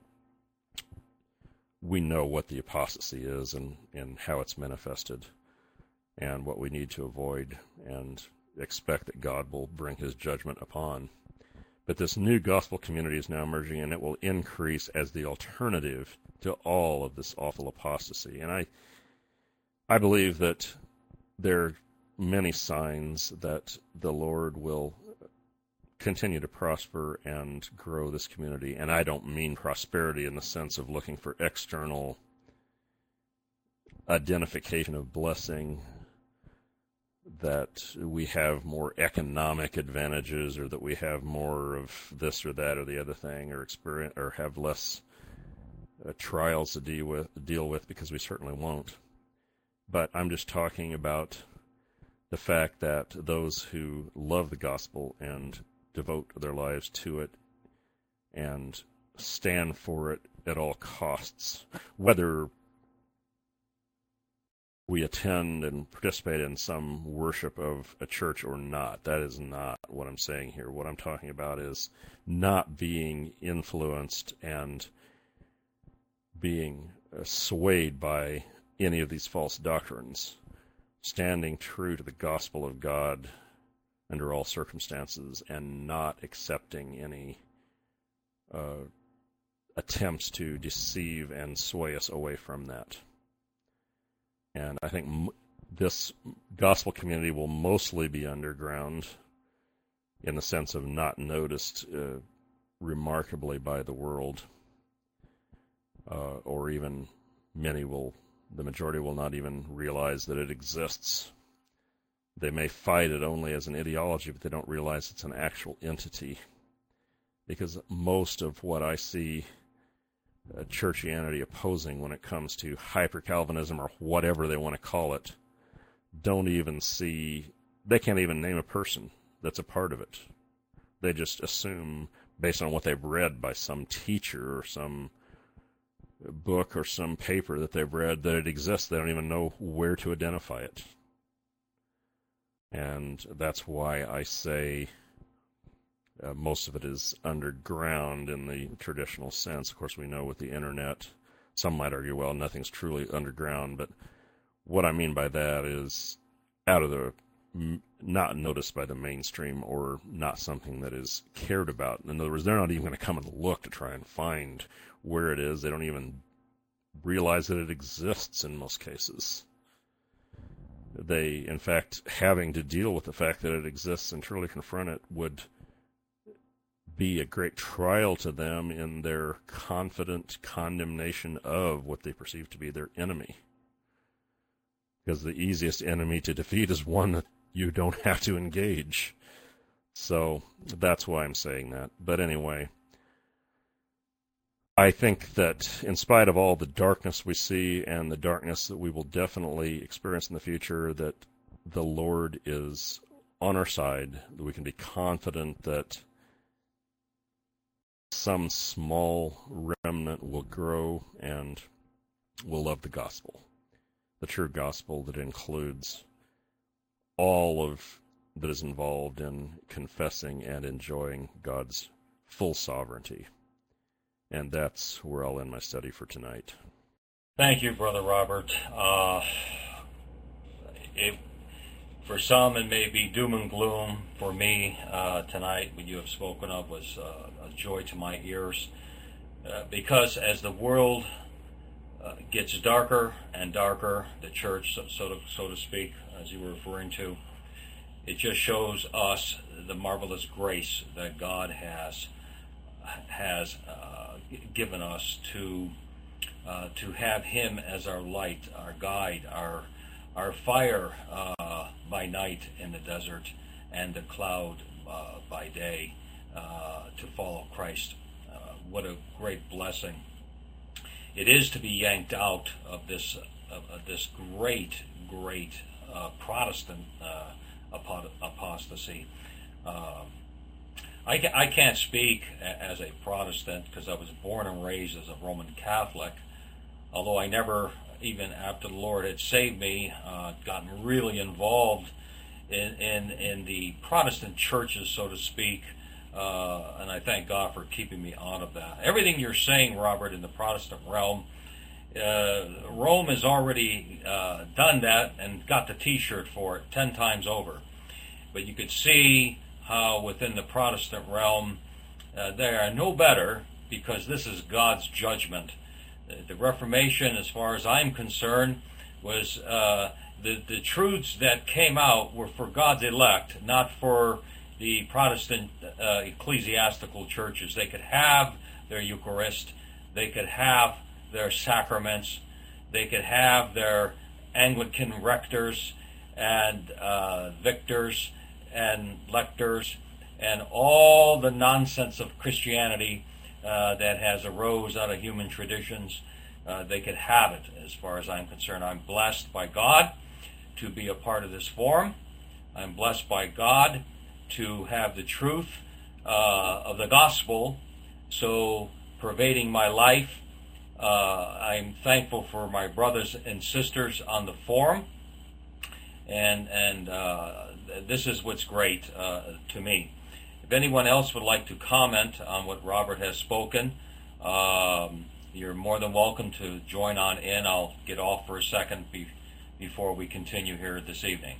Speaker 3: we know what the apostasy is and, and how it's manifested, and what we need to avoid and expect that God will bring his judgment upon. But this new gospel community is now emerging, and it will increase as the alternative to all of this awful apostasy. And I I believe that there are many signs that the Lord will continue to prosper and grow this community. And I don't mean prosperity in the sense of looking for external identification of blessing, that we have more economic advantages, or that we have more of this or that or the other thing, or experience, or have less uh, trials to deal with, deal with, because we certainly won't. But I'm just talking about the fact that those who love the gospel and devote their lives to it and stand for it at all costs, whether we attend and participate in some worship of a church or not. That is not what I'm saying here. What I'm talking about is not being influenced and being uh, swayed by any of these false doctrines, standing true to the gospel of God under all circumstances, and not accepting any uh, attempts to deceive and sway us away from that. And I think m- this gospel community will mostly be underground, in the sense of not noticed uh, remarkably by the world, uh, or even many will, the majority will not even realize that it exists. They may fight it only as an ideology, but they don't realize it's an actual entity. Because most of what I see Uh, churchianity opposing when it comes to hyper-Calvinism, or whatever they want to call it, don't even see, they can't even name a person that's a part of it. They just assume, based on what they've read by some teacher or some book or some paper that they've read, that it exists. They don't even know where to identify it. And that's why I say Uh, most of it is underground in the traditional sense. Of course, we know with the internet, some might argue, well, nothing's truly underground, but what I mean by that is out of the, not noticed by the mainstream, or not something that is cared about. In other words, they're not even going to come and look to try and find where it is. They don't even realize that it exists in most cases. They, in fact, having to deal with the fact that it exists and truly confront it would be a great trial to them in their confident condemnation of what they perceive to be their enemy. Because the easiest enemy to defeat is one that you don't have to engage. So that's why I'm saying that. But anyway, I think that in spite of all the darkness we see, and the darkness that we will definitely experience in the future, that the Lord is on our side, that we can be confident that some small remnant will grow and will love the gospel, the true gospel that includes all of that is involved in confessing and enjoying God's full sovereignty. And that's where I'll end my study for tonight.
Speaker 2: Thank you, Brother Robert. Uh, it, for some, it may be doom and gloom. For me, uh, tonight, what you have spoken of was uh, a joy to my ears. Uh, because as the world uh, gets darker and darker, the church, so, so, to, so to speak, as you were referring to, it just shows us the marvelous grace that God has has uh, given us to uh, to have Him as our light, our guide, our our fire uh, by night in the desert, and the cloud uh, by day uh, to follow Christ. Uh, what a great blessing it is to be yanked out of this of, of this great, great uh, Protestant uh, apostasy. Uh, I, I can't speak as a Protestant because I was born and raised as a Roman Catholic, although I never, even after the Lord had saved me, uh, gotten really involved in, in, in the Protestant churches, so to speak, uh, and I thank God for keeping me out of that. Everything you're saying, Robert, in the Protestant realm, uh, Rome has already uh, done that and got the T-shirt for it ten times over. But you could see how within the Protestant realm uh, they are no better, because this is God's judgment. Uh, the Reformation, as far as I'm concerned, was uh, the, the truths that came out were for God's elect, not for the Protestant uh, ecclesiastical churches. They could have their Eucharist, they could have their sacraments, they could have their Anglican rectors and uh, victors and lectors and all the nonsense of Christianity uh, that has arose out of human traditions. Uh, they could have it, as far as I'm concerned. I'm blessed by God to be a part of this forum. I'm blessed by God to have the truth uh, of the gospel so pervading my life. Uh, I'm thankful for my brothers and sisters on the forum, and and uh, this is what's great uh, to me. If anyone else would like to comment on what Robert has spoken, um, you're more than welcome to join on in. I'll get off for a second be- before we continue here this evening.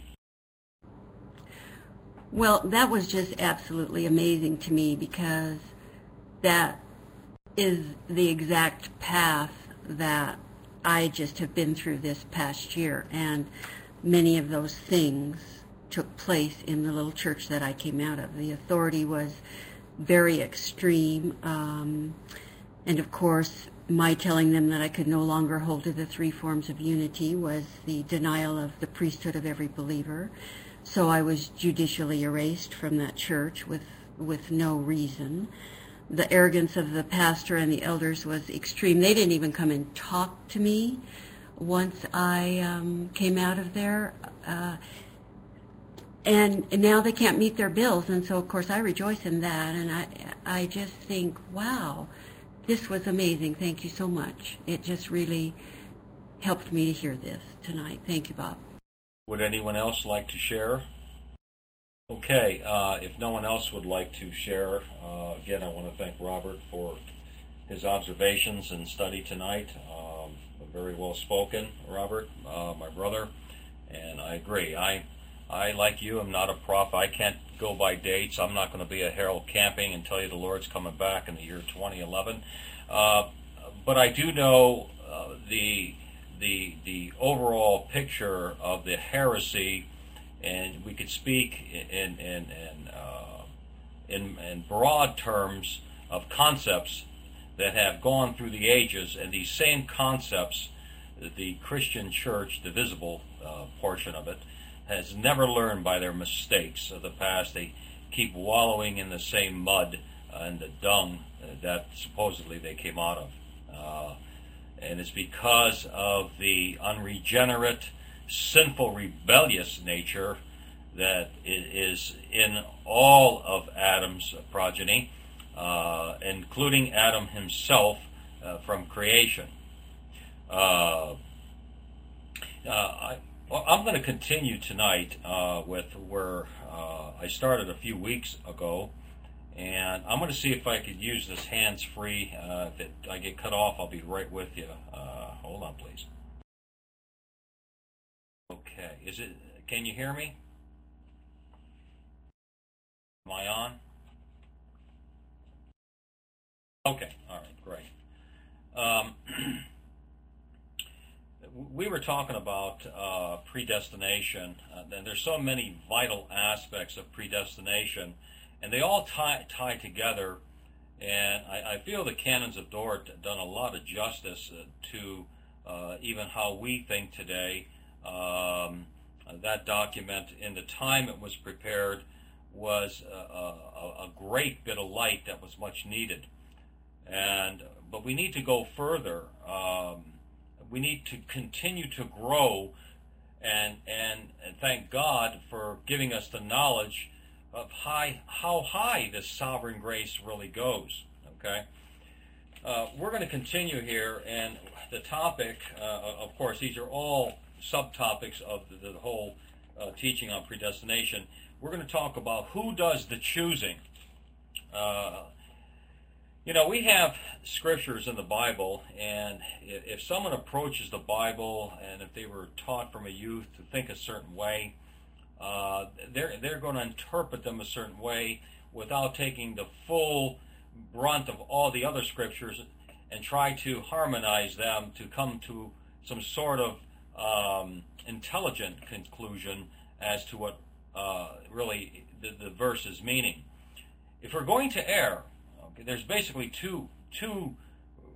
Speaker 4: Well, that was just absolutely amazing to me, because that is the exact path that I just have been through this past year, and many of those things took place in the little church that I came out of. The authority was very extreme, um, and of course my telling them that I could no longer hold to the three forms of unity was the denial of the priesthood of every believer. So I was judicially erased from that church with, with no reason. The arrogance of the pastor and the elders was extreme. They didn't even come and talk to me once I um, came out of there. Uh, and now they can't meet their bills, and so of course I rejoice in that. And I, I just think, wow, this was amazing. Thank you so much. It just really helped me to hear this tonight. Thank you, Bob.
Speaker 2: Would anyone else like to share? Okay, uh, if no one else would like to share, uh, again, I want to thank Robert for his observations and study tonight. Um, very well spoken, Robert, uh, my brother, and I agree. I, I, like you, am not a prophet. I can't go by dates. I'm not going to be a herald camping and tell you the Lord's coming back in the year twenty eleven. Uh, but I do know uh, the the the overall picture of the heresy. And we could speak in in in, uh, in in broad terms of concepts that have gone through the ages, and these same concepts, the Christian church, the visible uh, portion of it, has never learned by their mistakes of the past. They keep wallowing in the same mud and the dung that supposedly they came out of, uh, and it's because of the unregenerate, sinful, rebellious nature that is in all of Adam's progeny, uh, including Adam himself uh, from creation. Uh, uh, I, I'm going to continue tonight uh, with where uh, I started a few weeks ago, and I'm going to see if I could use this hands-free. Uh, if it, I get cut off, I'll be right with you. Uh, hold on, please. Okay, is it, can you hear me? Am I on? Okay, all right, great. Um, we were talking about uh, predestination, uh, and there's so many vital aspects of predestination, and they all tie, tie together, and I, I feel the Canons of Dort have done a lot of justice uh, to uh, even how we think today. Um, that document, in the time it was prepared, was a, a, a great bit of light that was much needed. And but we need to go further. Um, we need to continue to grow, and, and and thank God for giving us the knowledge of high, how high this sovereign grace really goes. Okay, uh, we're going to continue here, and the topic, uh, of course, these are all subtopics of the, the whole uh, teaching on predestination. We're going to talk about who does the choosing. Uh, you know, we have scriptures in the Bible, and if, if someone approaches the Bible, and if they were taught from a youth to think a certain way, uh, they're they're going to interpret them a certain way without taking the full brunt of all the other scriptures and try to harmonize them to come to some sort of Um, intelligent conclusion as to what uh, really the, the verse is meaning. If we're going to err, okay, there's basically two two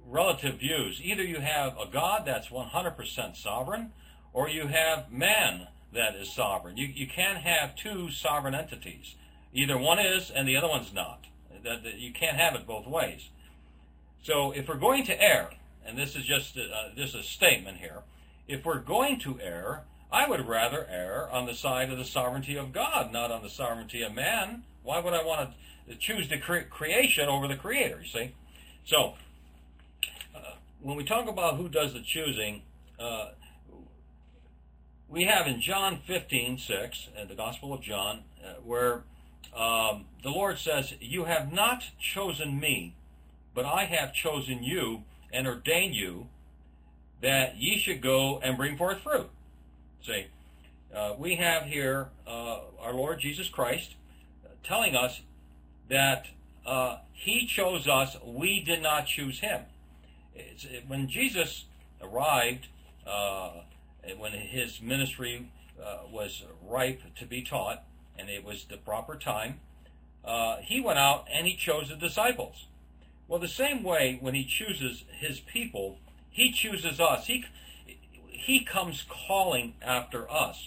Speaker 2: relative views. Either you have a God that's one hundred percent sovereign, or you have man that is sovereign. You, you can't have two sovereign entities. Either one is and the other one's not. That, that you can't have it both ways. So if we're going to err, and this is just a, this is a statement here, if we're going to err, I would rather err on the side of the sovereignty of God, not on the sovereignty of man. Why would I want to choose the cre- creation over the creator, you see? So, uh, when we talk about who does the choosing, uh, we have in John fifteen six, in the Gospel of John, uh, where um, the Lord says, "You have not chosen me, but I have chosen you and ordained you that ye should go and bring forth fruit." See, uh, we have here uh, our Lord Jesus Christ telling us that uh, he chose us, we did not choose him. It's, it, when Jesus arrived, uh, when his ministry uh, was ripe to be taught, and it was the proper time, uh, he went out and he chose the disciples. Well, the same way when he chooses his people, he chooses us. He, he comes calling after us.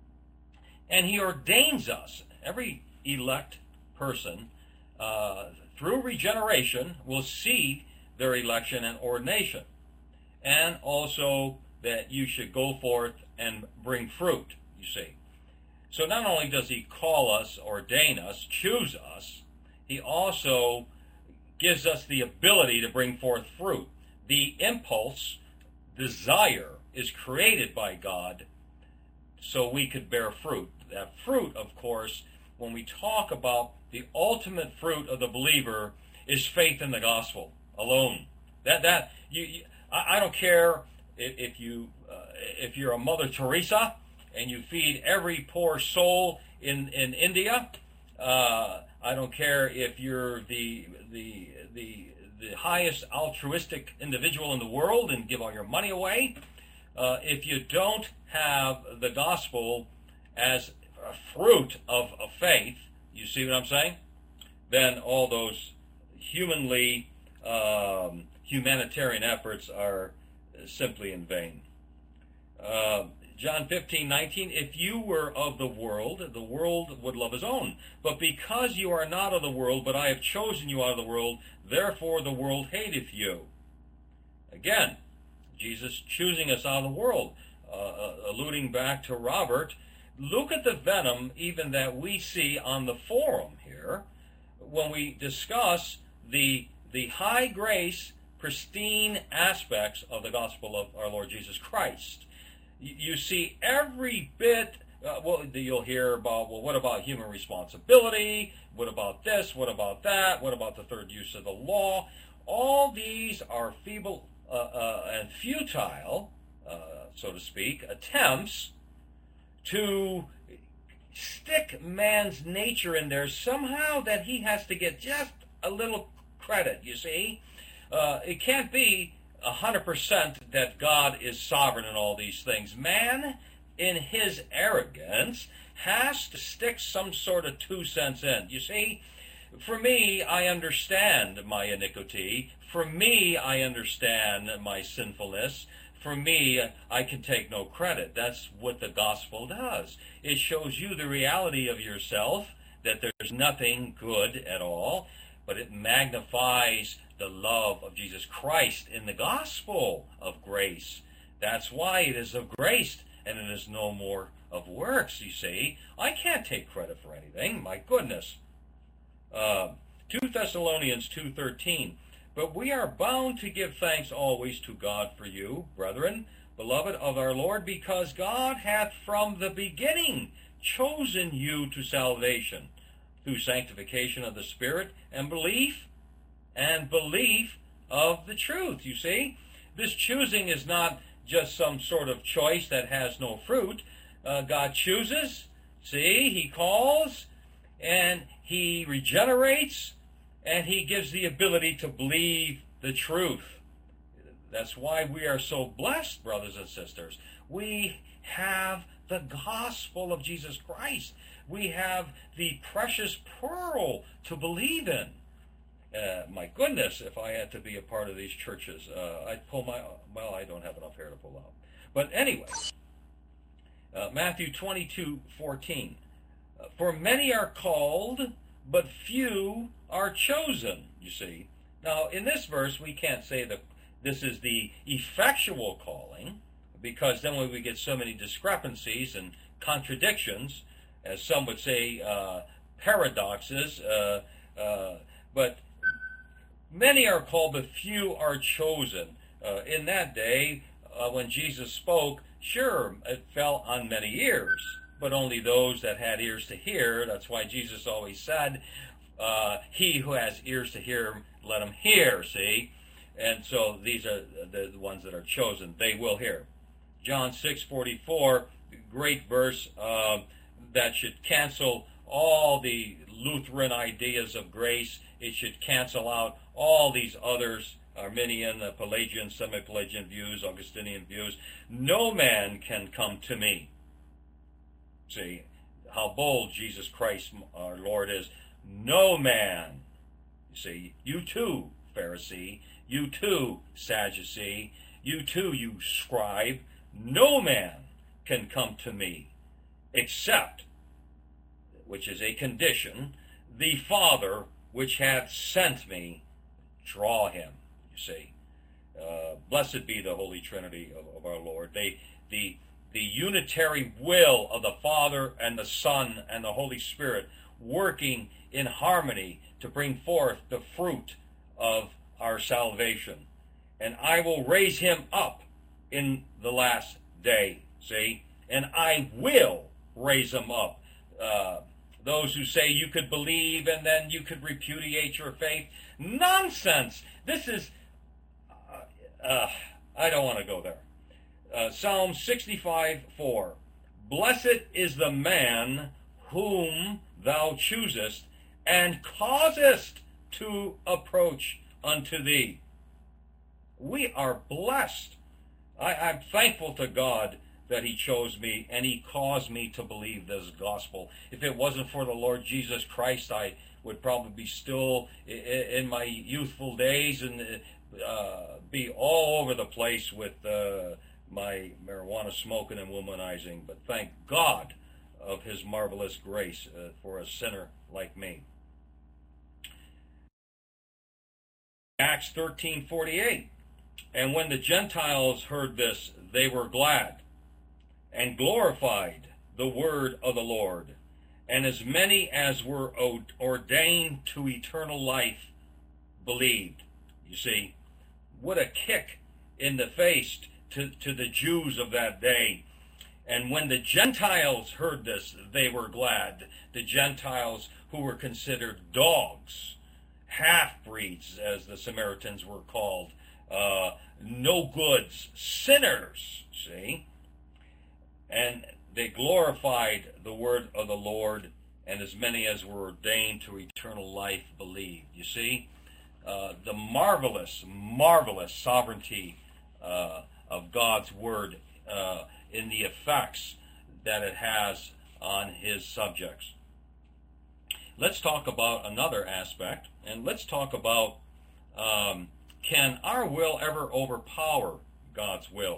Speaker 2: And he ordains us. Every elect person, uh, through regeneration, will see their election and ordination. And also that you should go forth and bring fruit, you see. So not only does he call us, ordain us, choose us, he also gives us the ability to bring forth fruit. The impulse, desire, is created by God so we could bear fruit. That fruit, of course, when we talk about the ultimate fruit of the believer, is faith in the gospel alone. That that you, you I, I don't care if, if you uh, if you're a Mother Teresa and you feed every poor soul in in India. Uh, I don't care if you're the the the the highest altruistic individual in the world and give all your money away. Uh, if you don't have the gospel as a fruit of, of faith, you see what I'm saying? Then all those humanly um, humanitarian efforts are simply in vain. Uh, John fifteen nineteen, if you were of the world, the world would love his own. But because you are not of the world, but I have chosen you out of the world, therefore the world hateth you. Again, Jesus choosing us out of the world, uh, alluding back to Robert. Look at the venom even that we see on the forum here when we discuss the, the high grace, pristine aspects of the gospel of our Lord Jesus Christ. You see every bit, uh, well, you'll hear about, well, what about human responsibility? What about this? What about that? What about the third use of the law? All these are feeble uh, uh, and futile, uh, so to speak, attempts to stick man's nature in there somehow that he has to get just a little credit, you see. Uh, it can't be one hundred percent that God is sovereign in all these things. Man, in his arrogance, has to stick some sort of two cents in. You see, for me, I understand my iniquity. For me, I understand my sinfulness. For me, I can take no credit. That's what the gospel does. It shows you the reality of yourself, that there's nothing good at all, but it magnifies the love of Jesus Christ in the gospel of grace. That's why it is of grace, and it is no more of works, you see. I can't take credit for anything, my goodness. Uh, Second Thessalonians two thirteen, but we are bound to give thanks always to God for you, brethren, beloved of our Lord, because God hath from the beginning chosen you to salvation, through sanctification of the Spirit and belief, and belief of the truth, you see. This choosing is not just some sort of choice that has no fruit. Uh, God chooses, see, he calls, and he regenerates, and he gives the ability to believe the truth. That's why we are so blessed, brothers and sisters. We have the gospel of Jesus Christ. We have the precious pearl to believe in. uh, my goodness, if I had to be a part of these churches, uh, I'd pull my, well, I don't have enough hair to pull out. But anyway, uh, Matthew twenty-two fourteen. For many are called, but few are chosen, you see. Now, in this verse, we can't say that this is the effectual calling, because then we get so many discrepancies and contradictions, as some would say, uh, paradoxes, uh, uh, but many are called, but few are chosen. Uh, in that day, uh, when Jesus spoke, sure, it fell on many ears, but only those that had ears to hear. That's why Jesus always said, uh, he who has ears to hear, let him hear, see? And so these are the, the ones that are chosen. They will hear. John six forty-four, great verse uh, that should cancel all the Lutheran ideas of grace. It should cancel out all these others, Arminian, uh, Pelagian, semi-Pelagian views, Augustinian views. No man can come to me. See how bold Jesus Christ, our Lord, is. No man. You see, you too, Pharisee. You too, Sadducee. You too, you scribe. No man can come to me except, which is a condition, the Father which hath sent me, draw him. You see, uh, blessed be the Holy Trinity of, of our Lord. They, the the unitary will of the Father and the Son and the Holy Spirit working in harmony to bring forth the fruit of our salvation. And I will raise him up in the last day, see? And I will raise him up. Uh, those who say you could believe and then you could repudiate your faith, nonsense. This is, uh, uh, I don't want to go there. Uh, Psalm sixty-five four. Blessed is the man whom thou choosest and causest to approach unto thee. We are blessed. I, I'm thankful to God that he chose me and he caused me to believe this gospel. If it wasn't for the Lord Jesus Christ, I would probably be still in my youthful days and uh, be all over the place with uh, my marijuana smoking and womanizing. But thank God of his marvelous grace uh, for a sinner like me. Acts thirteen forty-eight. And when the Gentiles heard this, they were glad and glorified the word of the Lord. And as many as were ordained to eternal life believed. You see, what a kick in the face to, to the Jews of that day. And when the Gentiles heard this, they were glad. The Gentiles who were considered dogs, half-breeds, as the Samaritans were called, uh, no goods, sinners, see? And they glorified the word of the Lord, and as many as were ordained to eternal life believed. You see, uh, the marvelous, marvelous sovereignty uh, of God's word uh, in the effects that it has on his subjects. Let's talk about another aspect, and let's talk about um, can our will ever overpower God's will?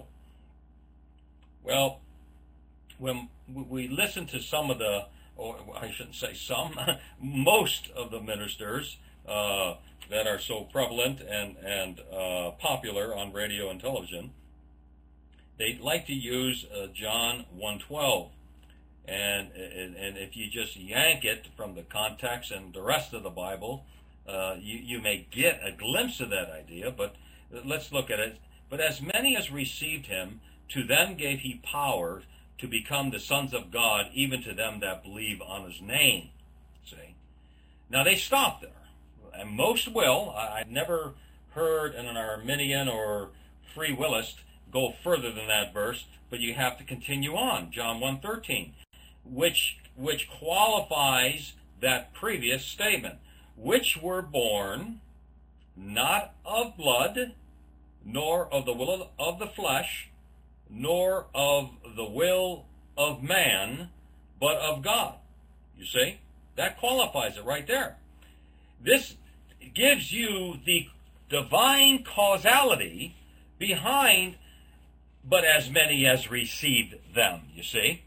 Speaker 2: Well, when we listen to some of the, or I shouldn't say some, most of the ministers uh, that are so prevalent and, and uh, popular on radio and television, they like to use uh, John one twelve. And, and and if you just yank it from the context and the rest of the Bible, uh, you, you may get a glimpse of that idea, but let's look at it. But as many as received him, to them gave he power to become the sons of God, even to them that believe on his name. See? Now they stop there. And most will. I've never heard an Arminian or free willist go further than that verse, but you have to continue on. John one thirteen. Which which qualifies that previous statement, which were born not of blood, nor of the will of, of the flesh, nor of the will of man, but of God. You see? That qualifies it right there. This gives you the divine causality behind, but as many as received them, you see.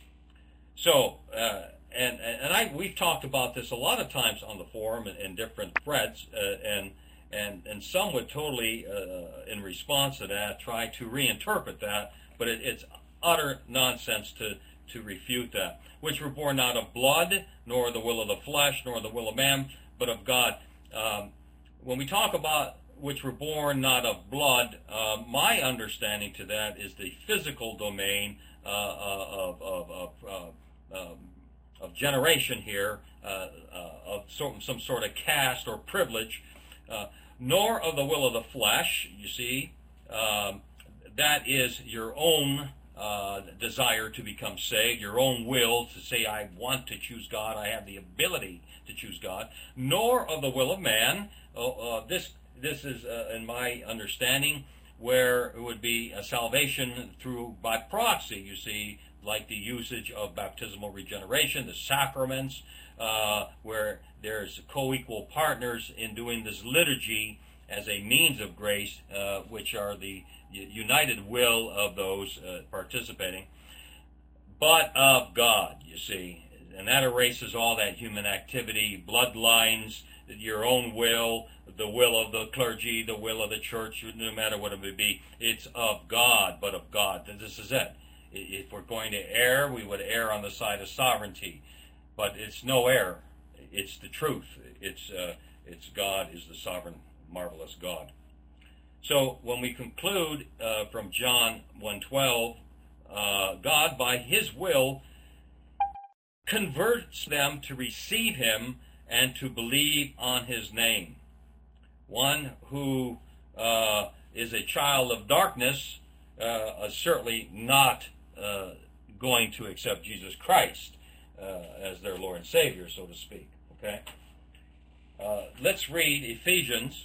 Speaker 2: So, uh, and and I we've talked about this a lot of times on the forum and, and different threads, uh, and and and some would totally, uh, in response to that, try to reinterpret that, but it, it's utter nonsense to to refute that. Which were born not of blood, nor the will of the flesh, nor the will of man, but of God. Um, when we talk about which were born not of blood, uh, my understanding to that is the physical domain uh, of, of, of, uh, um, of generation here, uh, uh, of some, some sort of caste or privilege, uh, nor of the will of the flesh, you see. Um, that is your own uh, desire to become saved, your own will to say, I want to choose God, I have the ability to choose God, nor of the will of man. Uh, uh, this This is, uh, in my understanding, where it would be a salvation through by proxy, you see, like the usage of baptismal regeneration, the sacraments, uh, where there's co-equal partners in doing this liturgy as a means of grace, uh, which are the united will of those uh, participating, but of God, you see. And that erases all that human activity, bloodlines, your own will, the will of the clergy, the will of the church, no matter what it may be. It's of God, but of God. This is it. If we're going to err, we would err on the side of sovereignty. But it's no error. It's the truth. It's uh, it's God is the sovereign, marvelous God. So when we conclude uh, from John one twelve, uh, God, by his will, converts them to receive him and to believe on his name. One who uh, is a child of darkness uh, is certainly not uh, going to accept Jesus Christ uh, as their Lord and Savior, so to speak. Okay. Uh, let's read Ephesians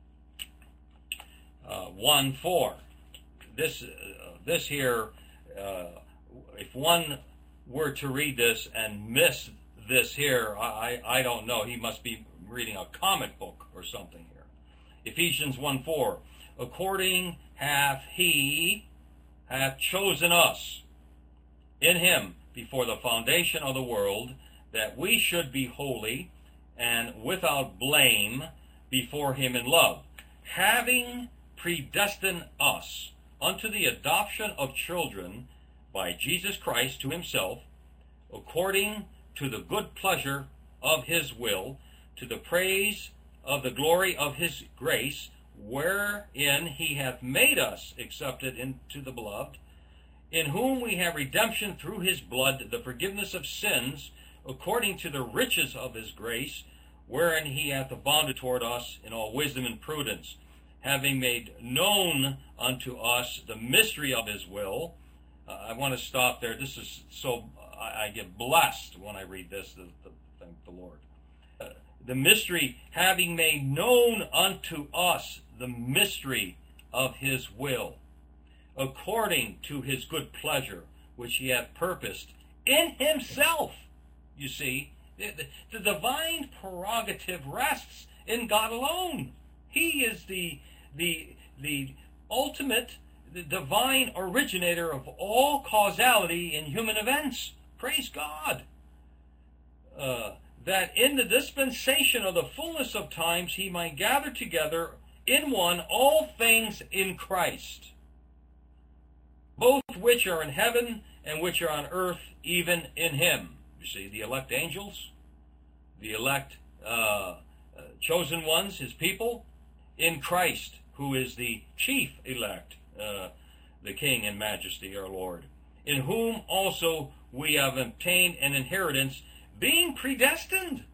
Speaker 2: uh, one four. This uh, this here, uh, if one were to read this and miss this here, I, I don't know. He must be reading a comic book or something here. Ephesians one four. According hath he hath chosen us in him before the foundation of the world, that we should be holy and without blame before him in love, having predestined us unto the adoption of children by Jesus Christ to himself, according to the good pleasure of his will, to the praise of the glory of his grace, wherein he hath made us accepted into the beloved, in whom we have redemption through his blood, the forgiveness of sins, according to the riches of his grace, wherein he hath abounded toward us in all wisdom and prudence, having made known unto us the mystery of his will. Uh, I want to stop there. This is so, I, I get blessed when I read this, the, the, thank the Lord. Uh, the mystery, having made known unto us the mystery of his will, according to his good pleasure, which he hath purposed in himself. You see, the, the, the divine prerogative rests in God alone. He is the the the ultimate, the divine originator of all causality in human events. Praise God. Uh, that in the dispensation of the fullness of times he might gather together in one all things in Christ, both which are in heaven and which are on earth, even in him. You see, the elect angels, the elect uh, uh, chosen ones, his people, in Christ, who is the chief elect, uh, the King and Majesty, our Lord, in whom also we have obtained an inheritance, being predestined.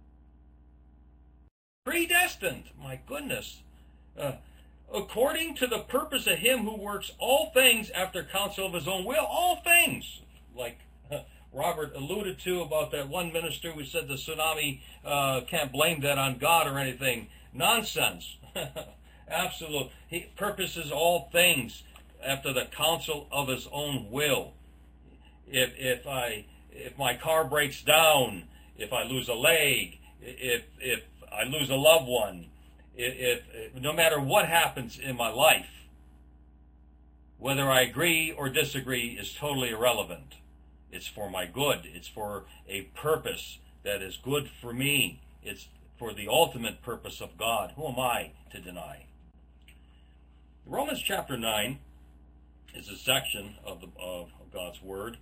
Speaker 2: Predestined, my goodness. Uh, according to the purpose of him who works all things after counsel of his own will, all things, like uh, Robert alluded to about that one minister who said the tsunami, uh, can't blame that on God or anything. Nonsense. Absolute. He purposes all things after the counsel of his own will. If if I if my car breaks down, if I lose a leg, if if I lose a loved one, if, if no matter what happens in my life, whether I agree or disagree is totally irrelevant. It's for my good. It's for a purpose that is good for me. It's for the ultimate purpose of God. Who am I to deny? Romans chapter nine is a section of, the, of God's Word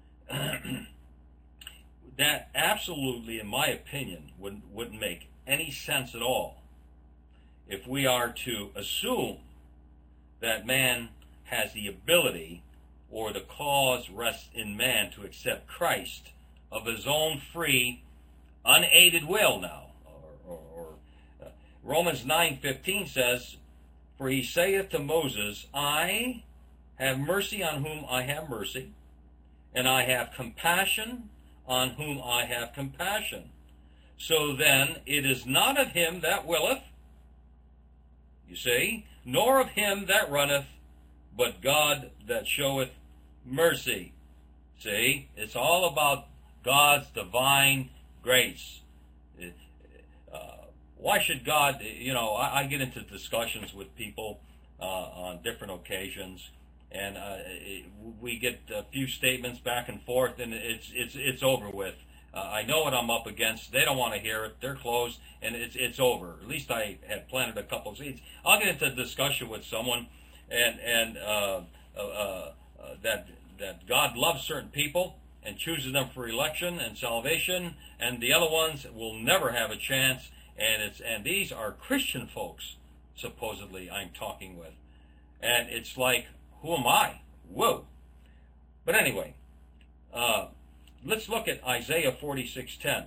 Speaker 2: that absolutely, in my opinion, wouldn't, wouldn't make any sense at all if we are to assume that man has the ability or the cause rests in man to accept Christ of his own free, unaided will now. Or, or, or, uh, Romans nine fifteen says, "For he saith to Moses, I have mercy on whom I have mercy, and I have compassion on whom I have compassion. So then it is not of him that willeth, you see, nor of him that runneth, but God that showeth mercy." See, it's all about God's divine grace. Uh, why should God, you know, I, I get into discussions with people uh, on different occasions, and uh, it, we get a few statements back and forth, and it's it's it's over with. Uh, I know what I'm up against. They don't want to hear it. They're closed, and it's it's over. At least I had planted a couple of seeds. I'll get into a discussion with someone, and and uh, uh, uh, that that God loves certain people and chooses them for election and salvation, and the other ones will never have a chance. And it's and these are Christian folks, supposedly, I'm talking with, and it's like, who am I? Whoa! But anyway, uh, let's look at Isaiah forty-six ten.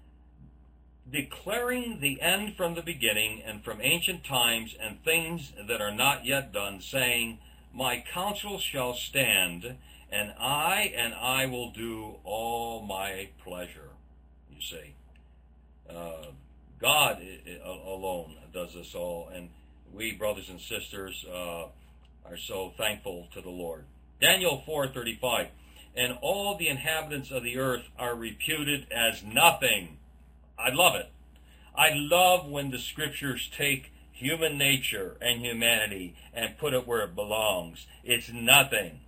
Speaker 2: "Declaring the end from the beginning and from ancient times and things that are not yet done, saying, My counsel shall stand, and I and I will do all my pleasure." You see, uh, God alone does this all, and we, brothers and sisters, uh, are so thankful to the Lord. Daniel four thirty-five. "And all the inhabitants of the earth are reputed as nothing." I love it. I love when the scriptures take human nature and humanity and put it where it belongs. It's nothing.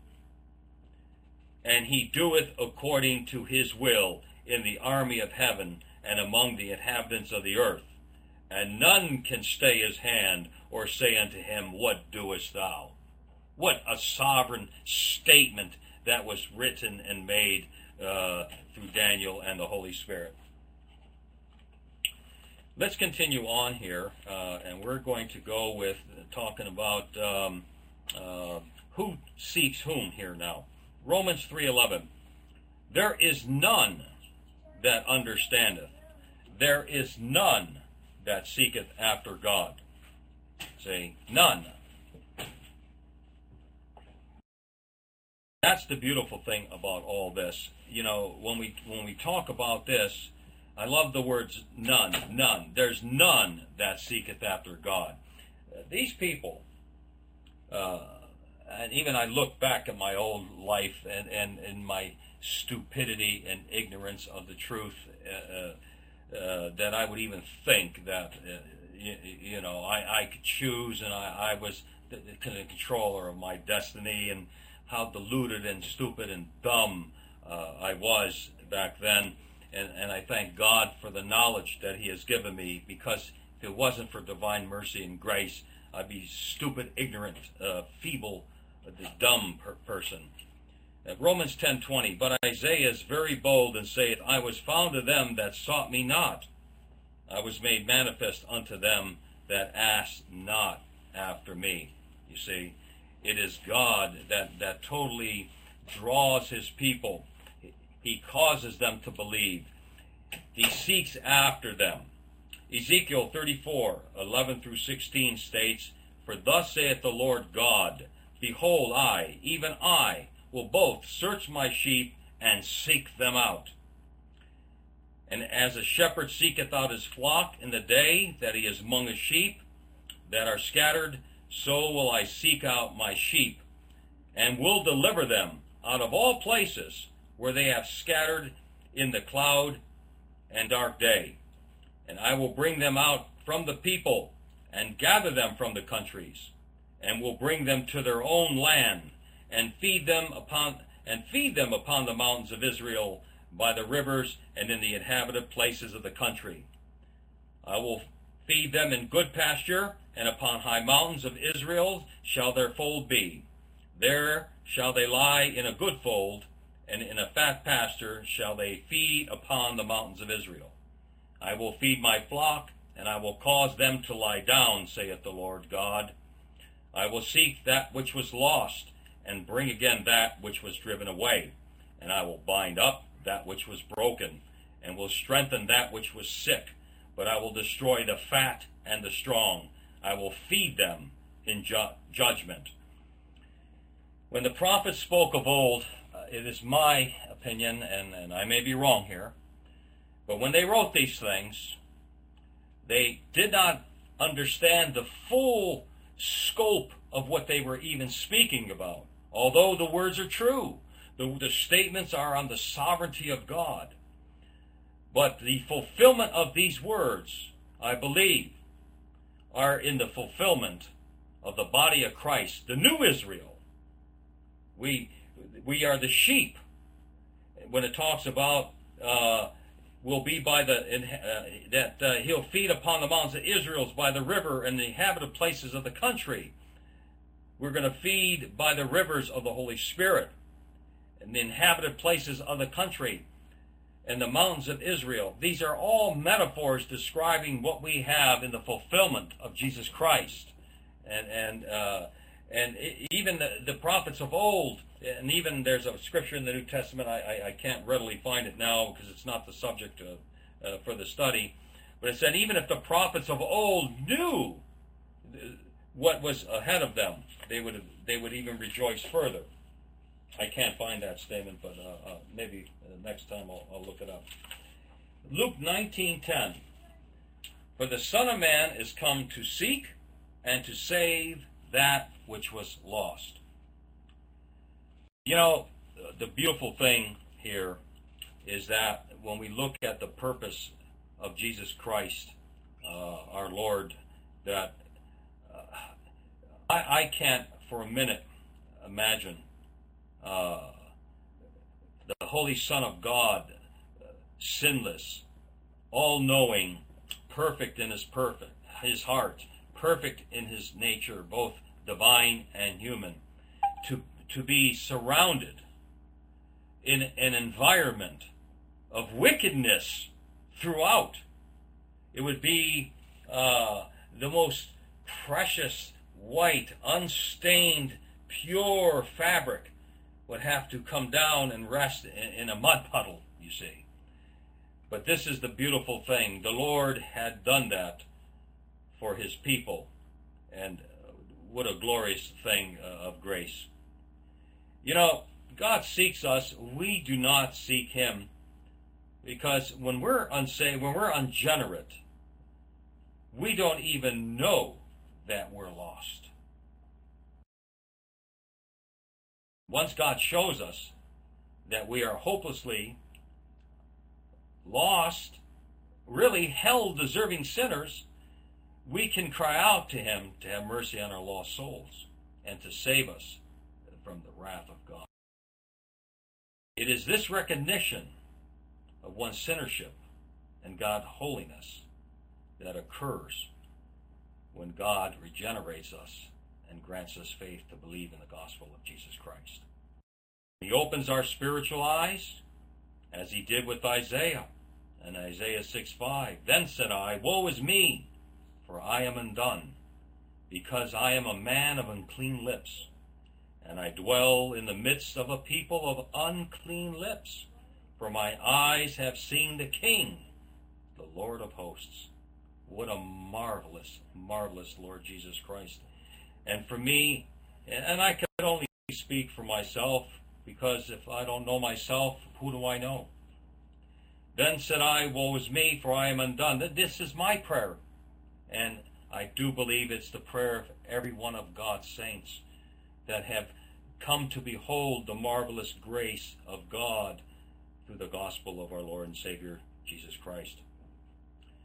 Speaker 2: "And he doeth according to his will in the army of heaven and among the inhabitants of the earth. And none can stay his hand or say unto him, What doest thou?" What a sovereign statement that was written and made uh, through Daniel and the Holy Spirit. Let's continue on here, uh, and we're going to go with uh, talking about um, uh, who seeks whom here now. Romans three eleven. "There is none that understandeth. There is none that seeketh after God." Say, none. That's the beautiful thing about all this. You know, when we when we talk about this, I love the words none, none. There's none that seeketh after God. Uh, these people, uh, and even I look back at my old life and, and, and my stupidity and ignorance of the truth, uh, uh, that I would even think that, uh, you, you know, I, I could choose and I, I was the, the controller of my destiny, and how deluded and stupid and dumb uh, I was back then. And, and I thank God for the knowledge that he has given me, because if it wasn't for divine mercy and grace, I'd be stupid, ignorant, uh, feeble, uh, dumb per- person. Uh, Romans ten twenty. "But Isaiah is very bold, and saith, I was found of them that sought me not. I was made manifest unto them that asked not after me." You see, it is God that, that totally draws his people. He causes them to believe. He seeks after them. Ezekiel thirty-four eleven through sixteen states, "For thus saith the Lord God, Behold, I, even I, will both search my sheep and seek them out. And as a shepherd seeketh out his flock in the day that he is among his sheep that are scattered, so will I seek out my sheep, and will deliver them out of all places where they have scattered in the cloud and dark day. And I will bring them out from the people, and gather them from the countries, and will bring them to their own land, and feed them upon and feed them upon the mountains of Israel, by the rivers, and in the inhabited places of the country. I will feed them in good pasture, and upon high mountains of Israel shall their fold be. There shall they lie in a good fold, and in a fat pasture shall they feed upon the mountains of Israel. I will feed my flock, and I will cause them to lie down, saith the Lord God. I will seek that which was lost, and bring again that which was driven away. And I will bind up that which was broken, and will strengthen that which was sick. But I will destroy the fat and the strong. I will feed them in ju- judgment. When the prophets spoke of old, uh, it is my opinion, and, and I may be wrong here, but when they wrote these things, they did not understand the full scope of what they were even speaking about. Although the words are true, the, the statements are on the sovereignty of God. But the fulfillment of these words, I believe, are in the fulfillment of the body of Christ, the new Israel. We, we are the sheep. When it talks about uh, will be by the uh, that uh, he'll feed upon the mountains of Israel by the river and the inhabited places of the country. We're going to feed by the rivers of the Holy Spirit and the inhabited places of the country and the mountains of Israel. These are all metaphors describing what we have in the fulfillment of Jesus Christ. And and uh, and even the, the prophets of old, and even there's a scripture in the New Testament, I, I, I can't readily find it now because it's not the subject of, uh, for the study, but it said even if the prophets of old knew what was ahead of them, they would they would even rejoice further. I can't find that statement, but uh, uh, maybe uh, next time I'll, I'll look it up. Luke nineteen ten. For the Son of Man is come to seek and to save that which was lost. You know, the beautiful thing here is that when we look at the purpose of Jesus Christ, uh, our Lord, that uh, I, I can't for a minute imagine uh, the Holy Son of God, uh, sinless, all-knowing, perfect in his perfect, his heart, perfect in his nature, both divine and human, to to be surrounded in an environment of wickedness throughout. It would be uh, the most precious, white, unstained, pure fabric would have to come down and rest in, in a mud puddle, you see. But this is the beautiful thing. The Lord had done that for his people, and what a glorious thing uh, of grace. You know, God seeks us. We do not seek him, because when we're unsaved, when we're ungenerate, we don't even know that we're lost. Once God shows us that we are hopelessly lost, really hell-deserving sinners, we can cry out to him to have mercy on our lost souls and to save us from the wrath of God. It is this recognition of one's sinnership and God's holiness that occurs when God regenerates us and grants us faith to believe in the gospel of Jesus Christ. He opens our spiritual eyes, as he did with Isaiah in Isaiah six five. Then said I, woe is me, for I am undone, because I am a man of unclean lips, and I dwell in the midst of a people of unclean lips. For my eyes have seen the King, the Lord of hosts. What a marvelous, marvelous Lord Jesus Christ. And for me, and I can only speak for myself, because if I don't know myself, who do I know? Then said I, woe is me, for I am undone. This is my prayer. And I do believe it's the prayer of every one of God's saints that have come to behold the marvelous grace of God through the gospel of our Lord and Savior, Jesus Christ.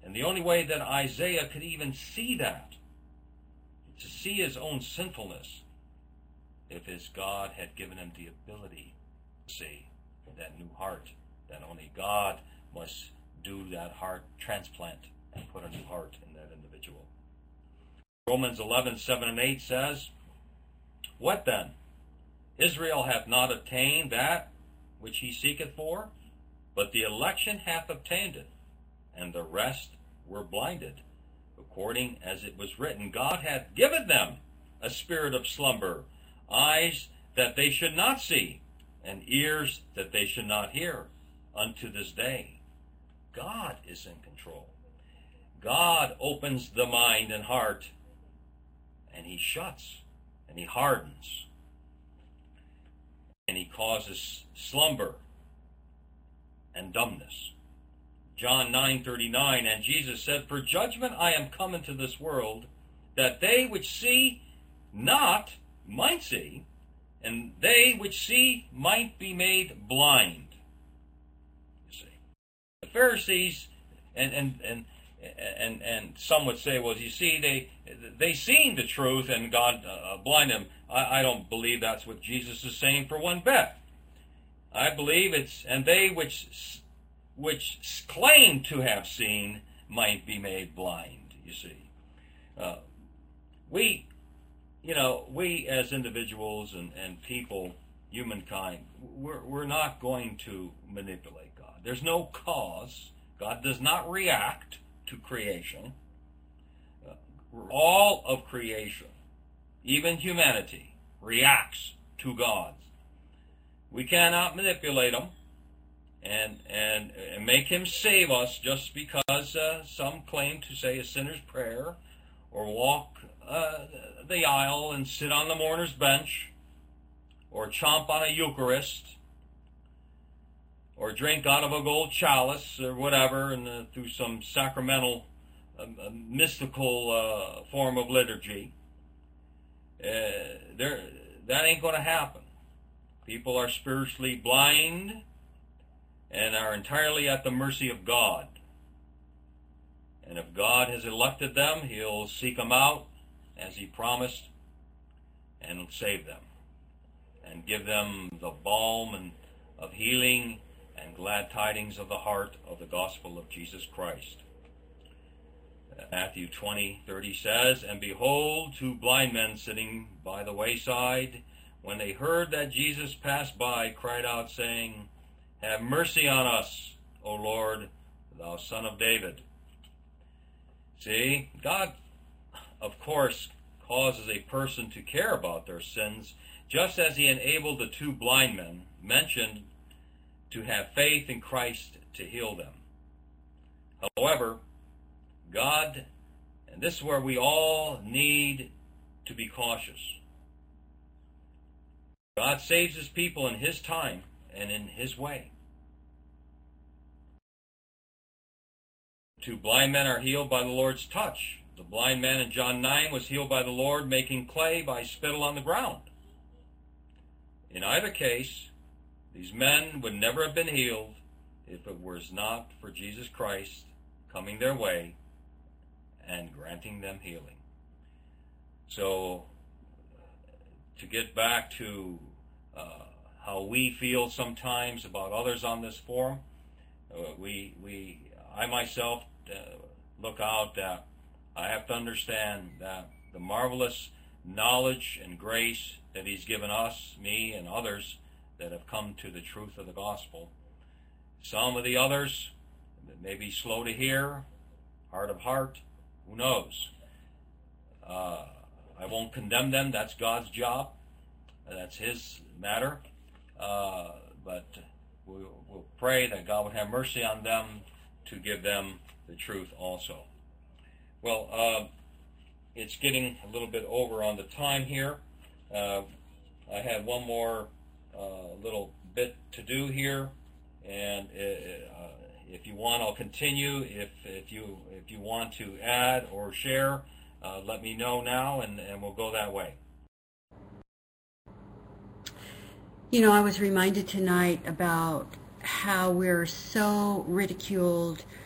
Speaker 2: And the only way that Isaiah could even see that, to see his own sinfulness, if his God had given him the ability to see that new heart, that only God must do that heart transplant and put a new heart in that individual. Romans eleven, seven and eight says, "What then? Israel hath not obtained that which he seeketh for, but the election hath obtained it, and the rest were blinded, according as it was written, God hath given them a spirit of slumber, eyes that they should not see, and ears that they should not hear, unto this day." God is in control. God opens the mind and heart, and he shuts, and he hardens, and he causes slumber and dumbness. John nine thirty-nine, "And Jesus said, For judgment I am come into this world, that they which see not might see, and they which see might be made blind." You see, the Pharisees and and and and and some would say, well, you see, they they seen the truth and God uh, blinded them. I, I don't believe that's what Jesus is saying for one bit. I believe it's, and they which which claim to have seen might be made blind. You see, uh, we, you know, we as individuals and, and people, humankind, we're we're not going to manipulate God. There's no cause. God does not react to creation. Uh, all of creation, even humanity, reacts to God. We cannot manipulate him and, and and make him save us just because uh, some claim to say a sinner's prayer or walk uh, the aisle and sit on the mourner's bench or chomp on a Eucharist or drink out of a gold chalice or whatever, and uh, through some sacramental, uh, uh, mystical uh, form of liturgy. Uh, there, that ain't going to happen. People are spiritually blind and are entirely at the mercy of God. And if God has elected them, he'll seek them out, as he promised, and save them, and give them the balm and of healing and glad tidings of the heart of the gospel of Jesus Christ. Matthew twenty thirty says, "And behold, two blind men sitting by the wayside, when they heard that Jesus passed by, cried out, saying, Have mercy on us, O Lord, thou Son of David." See, God, of course, causes a person to care about their sins, just as he enabled the two blind men mentioned to have faith in Christ to heal them. However, God, and this is where we all need to be cautious. God saves his people in his time and in his way. Two blind men are healed by the Lord's touch. The blind man in John nine was healed by the Lord making clay by spittle on the ground. In either case, these men would never have been healed if it was not for Jesus Christ coming their way and granting them healing. So, to get back to uh, how we feel sometimes about others on this forum, uh, we, we, I myself uh, look out that I have to understand that the marvelous knowledge and grace that he's given us, me and others that have come to the truth of the gospel. Some of the others that may be slow to hear, hard of heart, who knows? Uh, I won't condemn them. That's God's job. That's his matter. Uh, but we'll, we'll pray that God would have mercy on them to give them the truth also. Well, uh, it's getting a little bit over on the time here. Uh, I had one more uh, little bit to do here, and uh, if you want, I'll continue. If if you if you want to add or share, uh, let me know now, and, and we'll go that way.
Speaker 4: You know, I was reminded tonight about how we're so ridiculed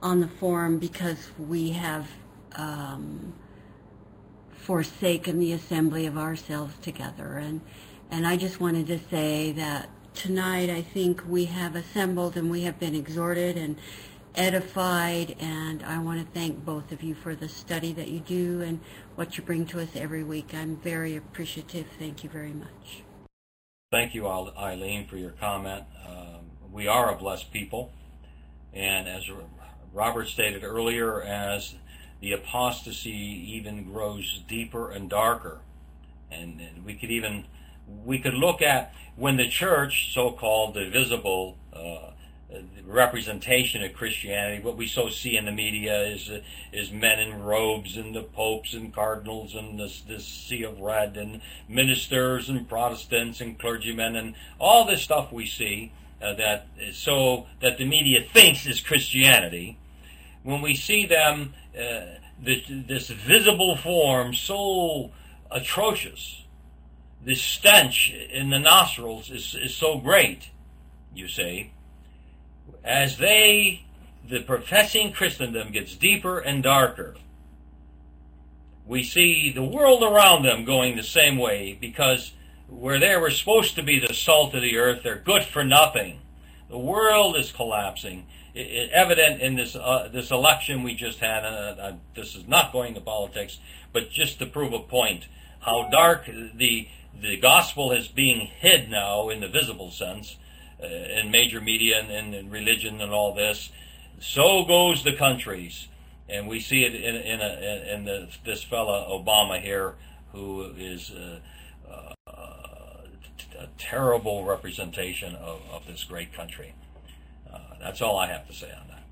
Speaker 4: on the forum because we have um, forsaken the assembly of ourselves together. And, and I just wanted to say that tonight I think we have assembled and we have been exhorted and edified, and I want to thank both of you for the study that you do and what you bring to us every week. I'm very appreciative. Thank you very much.
Speaker 2: Thank you, Eileen, for your comment. Um, we are a blessed people, and as Robert stated earlier, as the apostasy even grows deeper and darker, and, and we could even we could look at when the church, so-called the visible uh, representation of Christianity, what we so see in the media is uh, is men in robes and the popes and cardinals and this this sea of red and ministers and Protestants and clergymen and all this stuff we see uh, that so that the media thinks is Christianity. When we see them, uh, this, this visible form so atrocious, the stench in the nostrils is is so great, you see. As they, the professing Christendom gets deeper and darker, we see the world around them going the same way, because where they were supposed to be the salt of the earth, they're good for nothing. The world is collapsing. It, it, evident in this uh, this election we just had, uh, uh, this is not going to politics, but just to prove a point, how dark the the gospel is being hid now in the visible sense, Uh, in major media and, and, and religion and all this. So goes the countries, and we see it in in, a, in the, this fella Obama here, who is uh, uh, a terrible representation of, of this great country. Uh, that's all I have to say on that.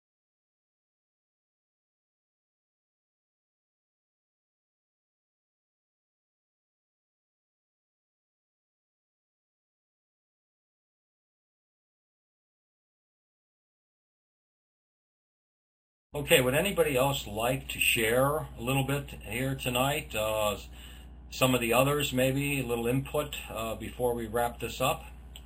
Speaker 2: Okay, would anybody else like to share a little bit here tonight? Uh, some of the others, maybe a little input uh, before we wrap this up?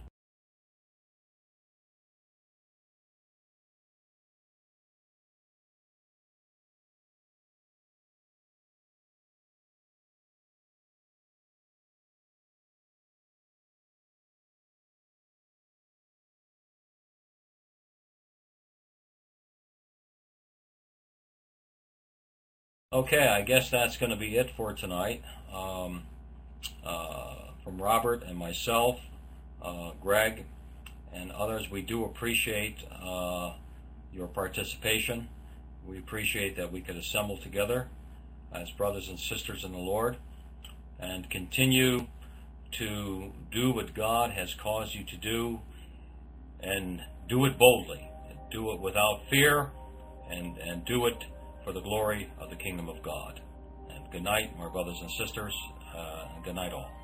Speaker 2: Okay, I guess that's going to be it for tonight. Um, uh, from Robert and myself, uh, Greg, and others, we do appreciate uh, your participation. We appreciate that we could assemble together as brothers and sisters in the Lord and continue to do what God has caused you to do, and do it boldly, do it without fear, and, and do it for the glory of the kingdom of God. And good night, my brothers and sisters, uh, and good night all.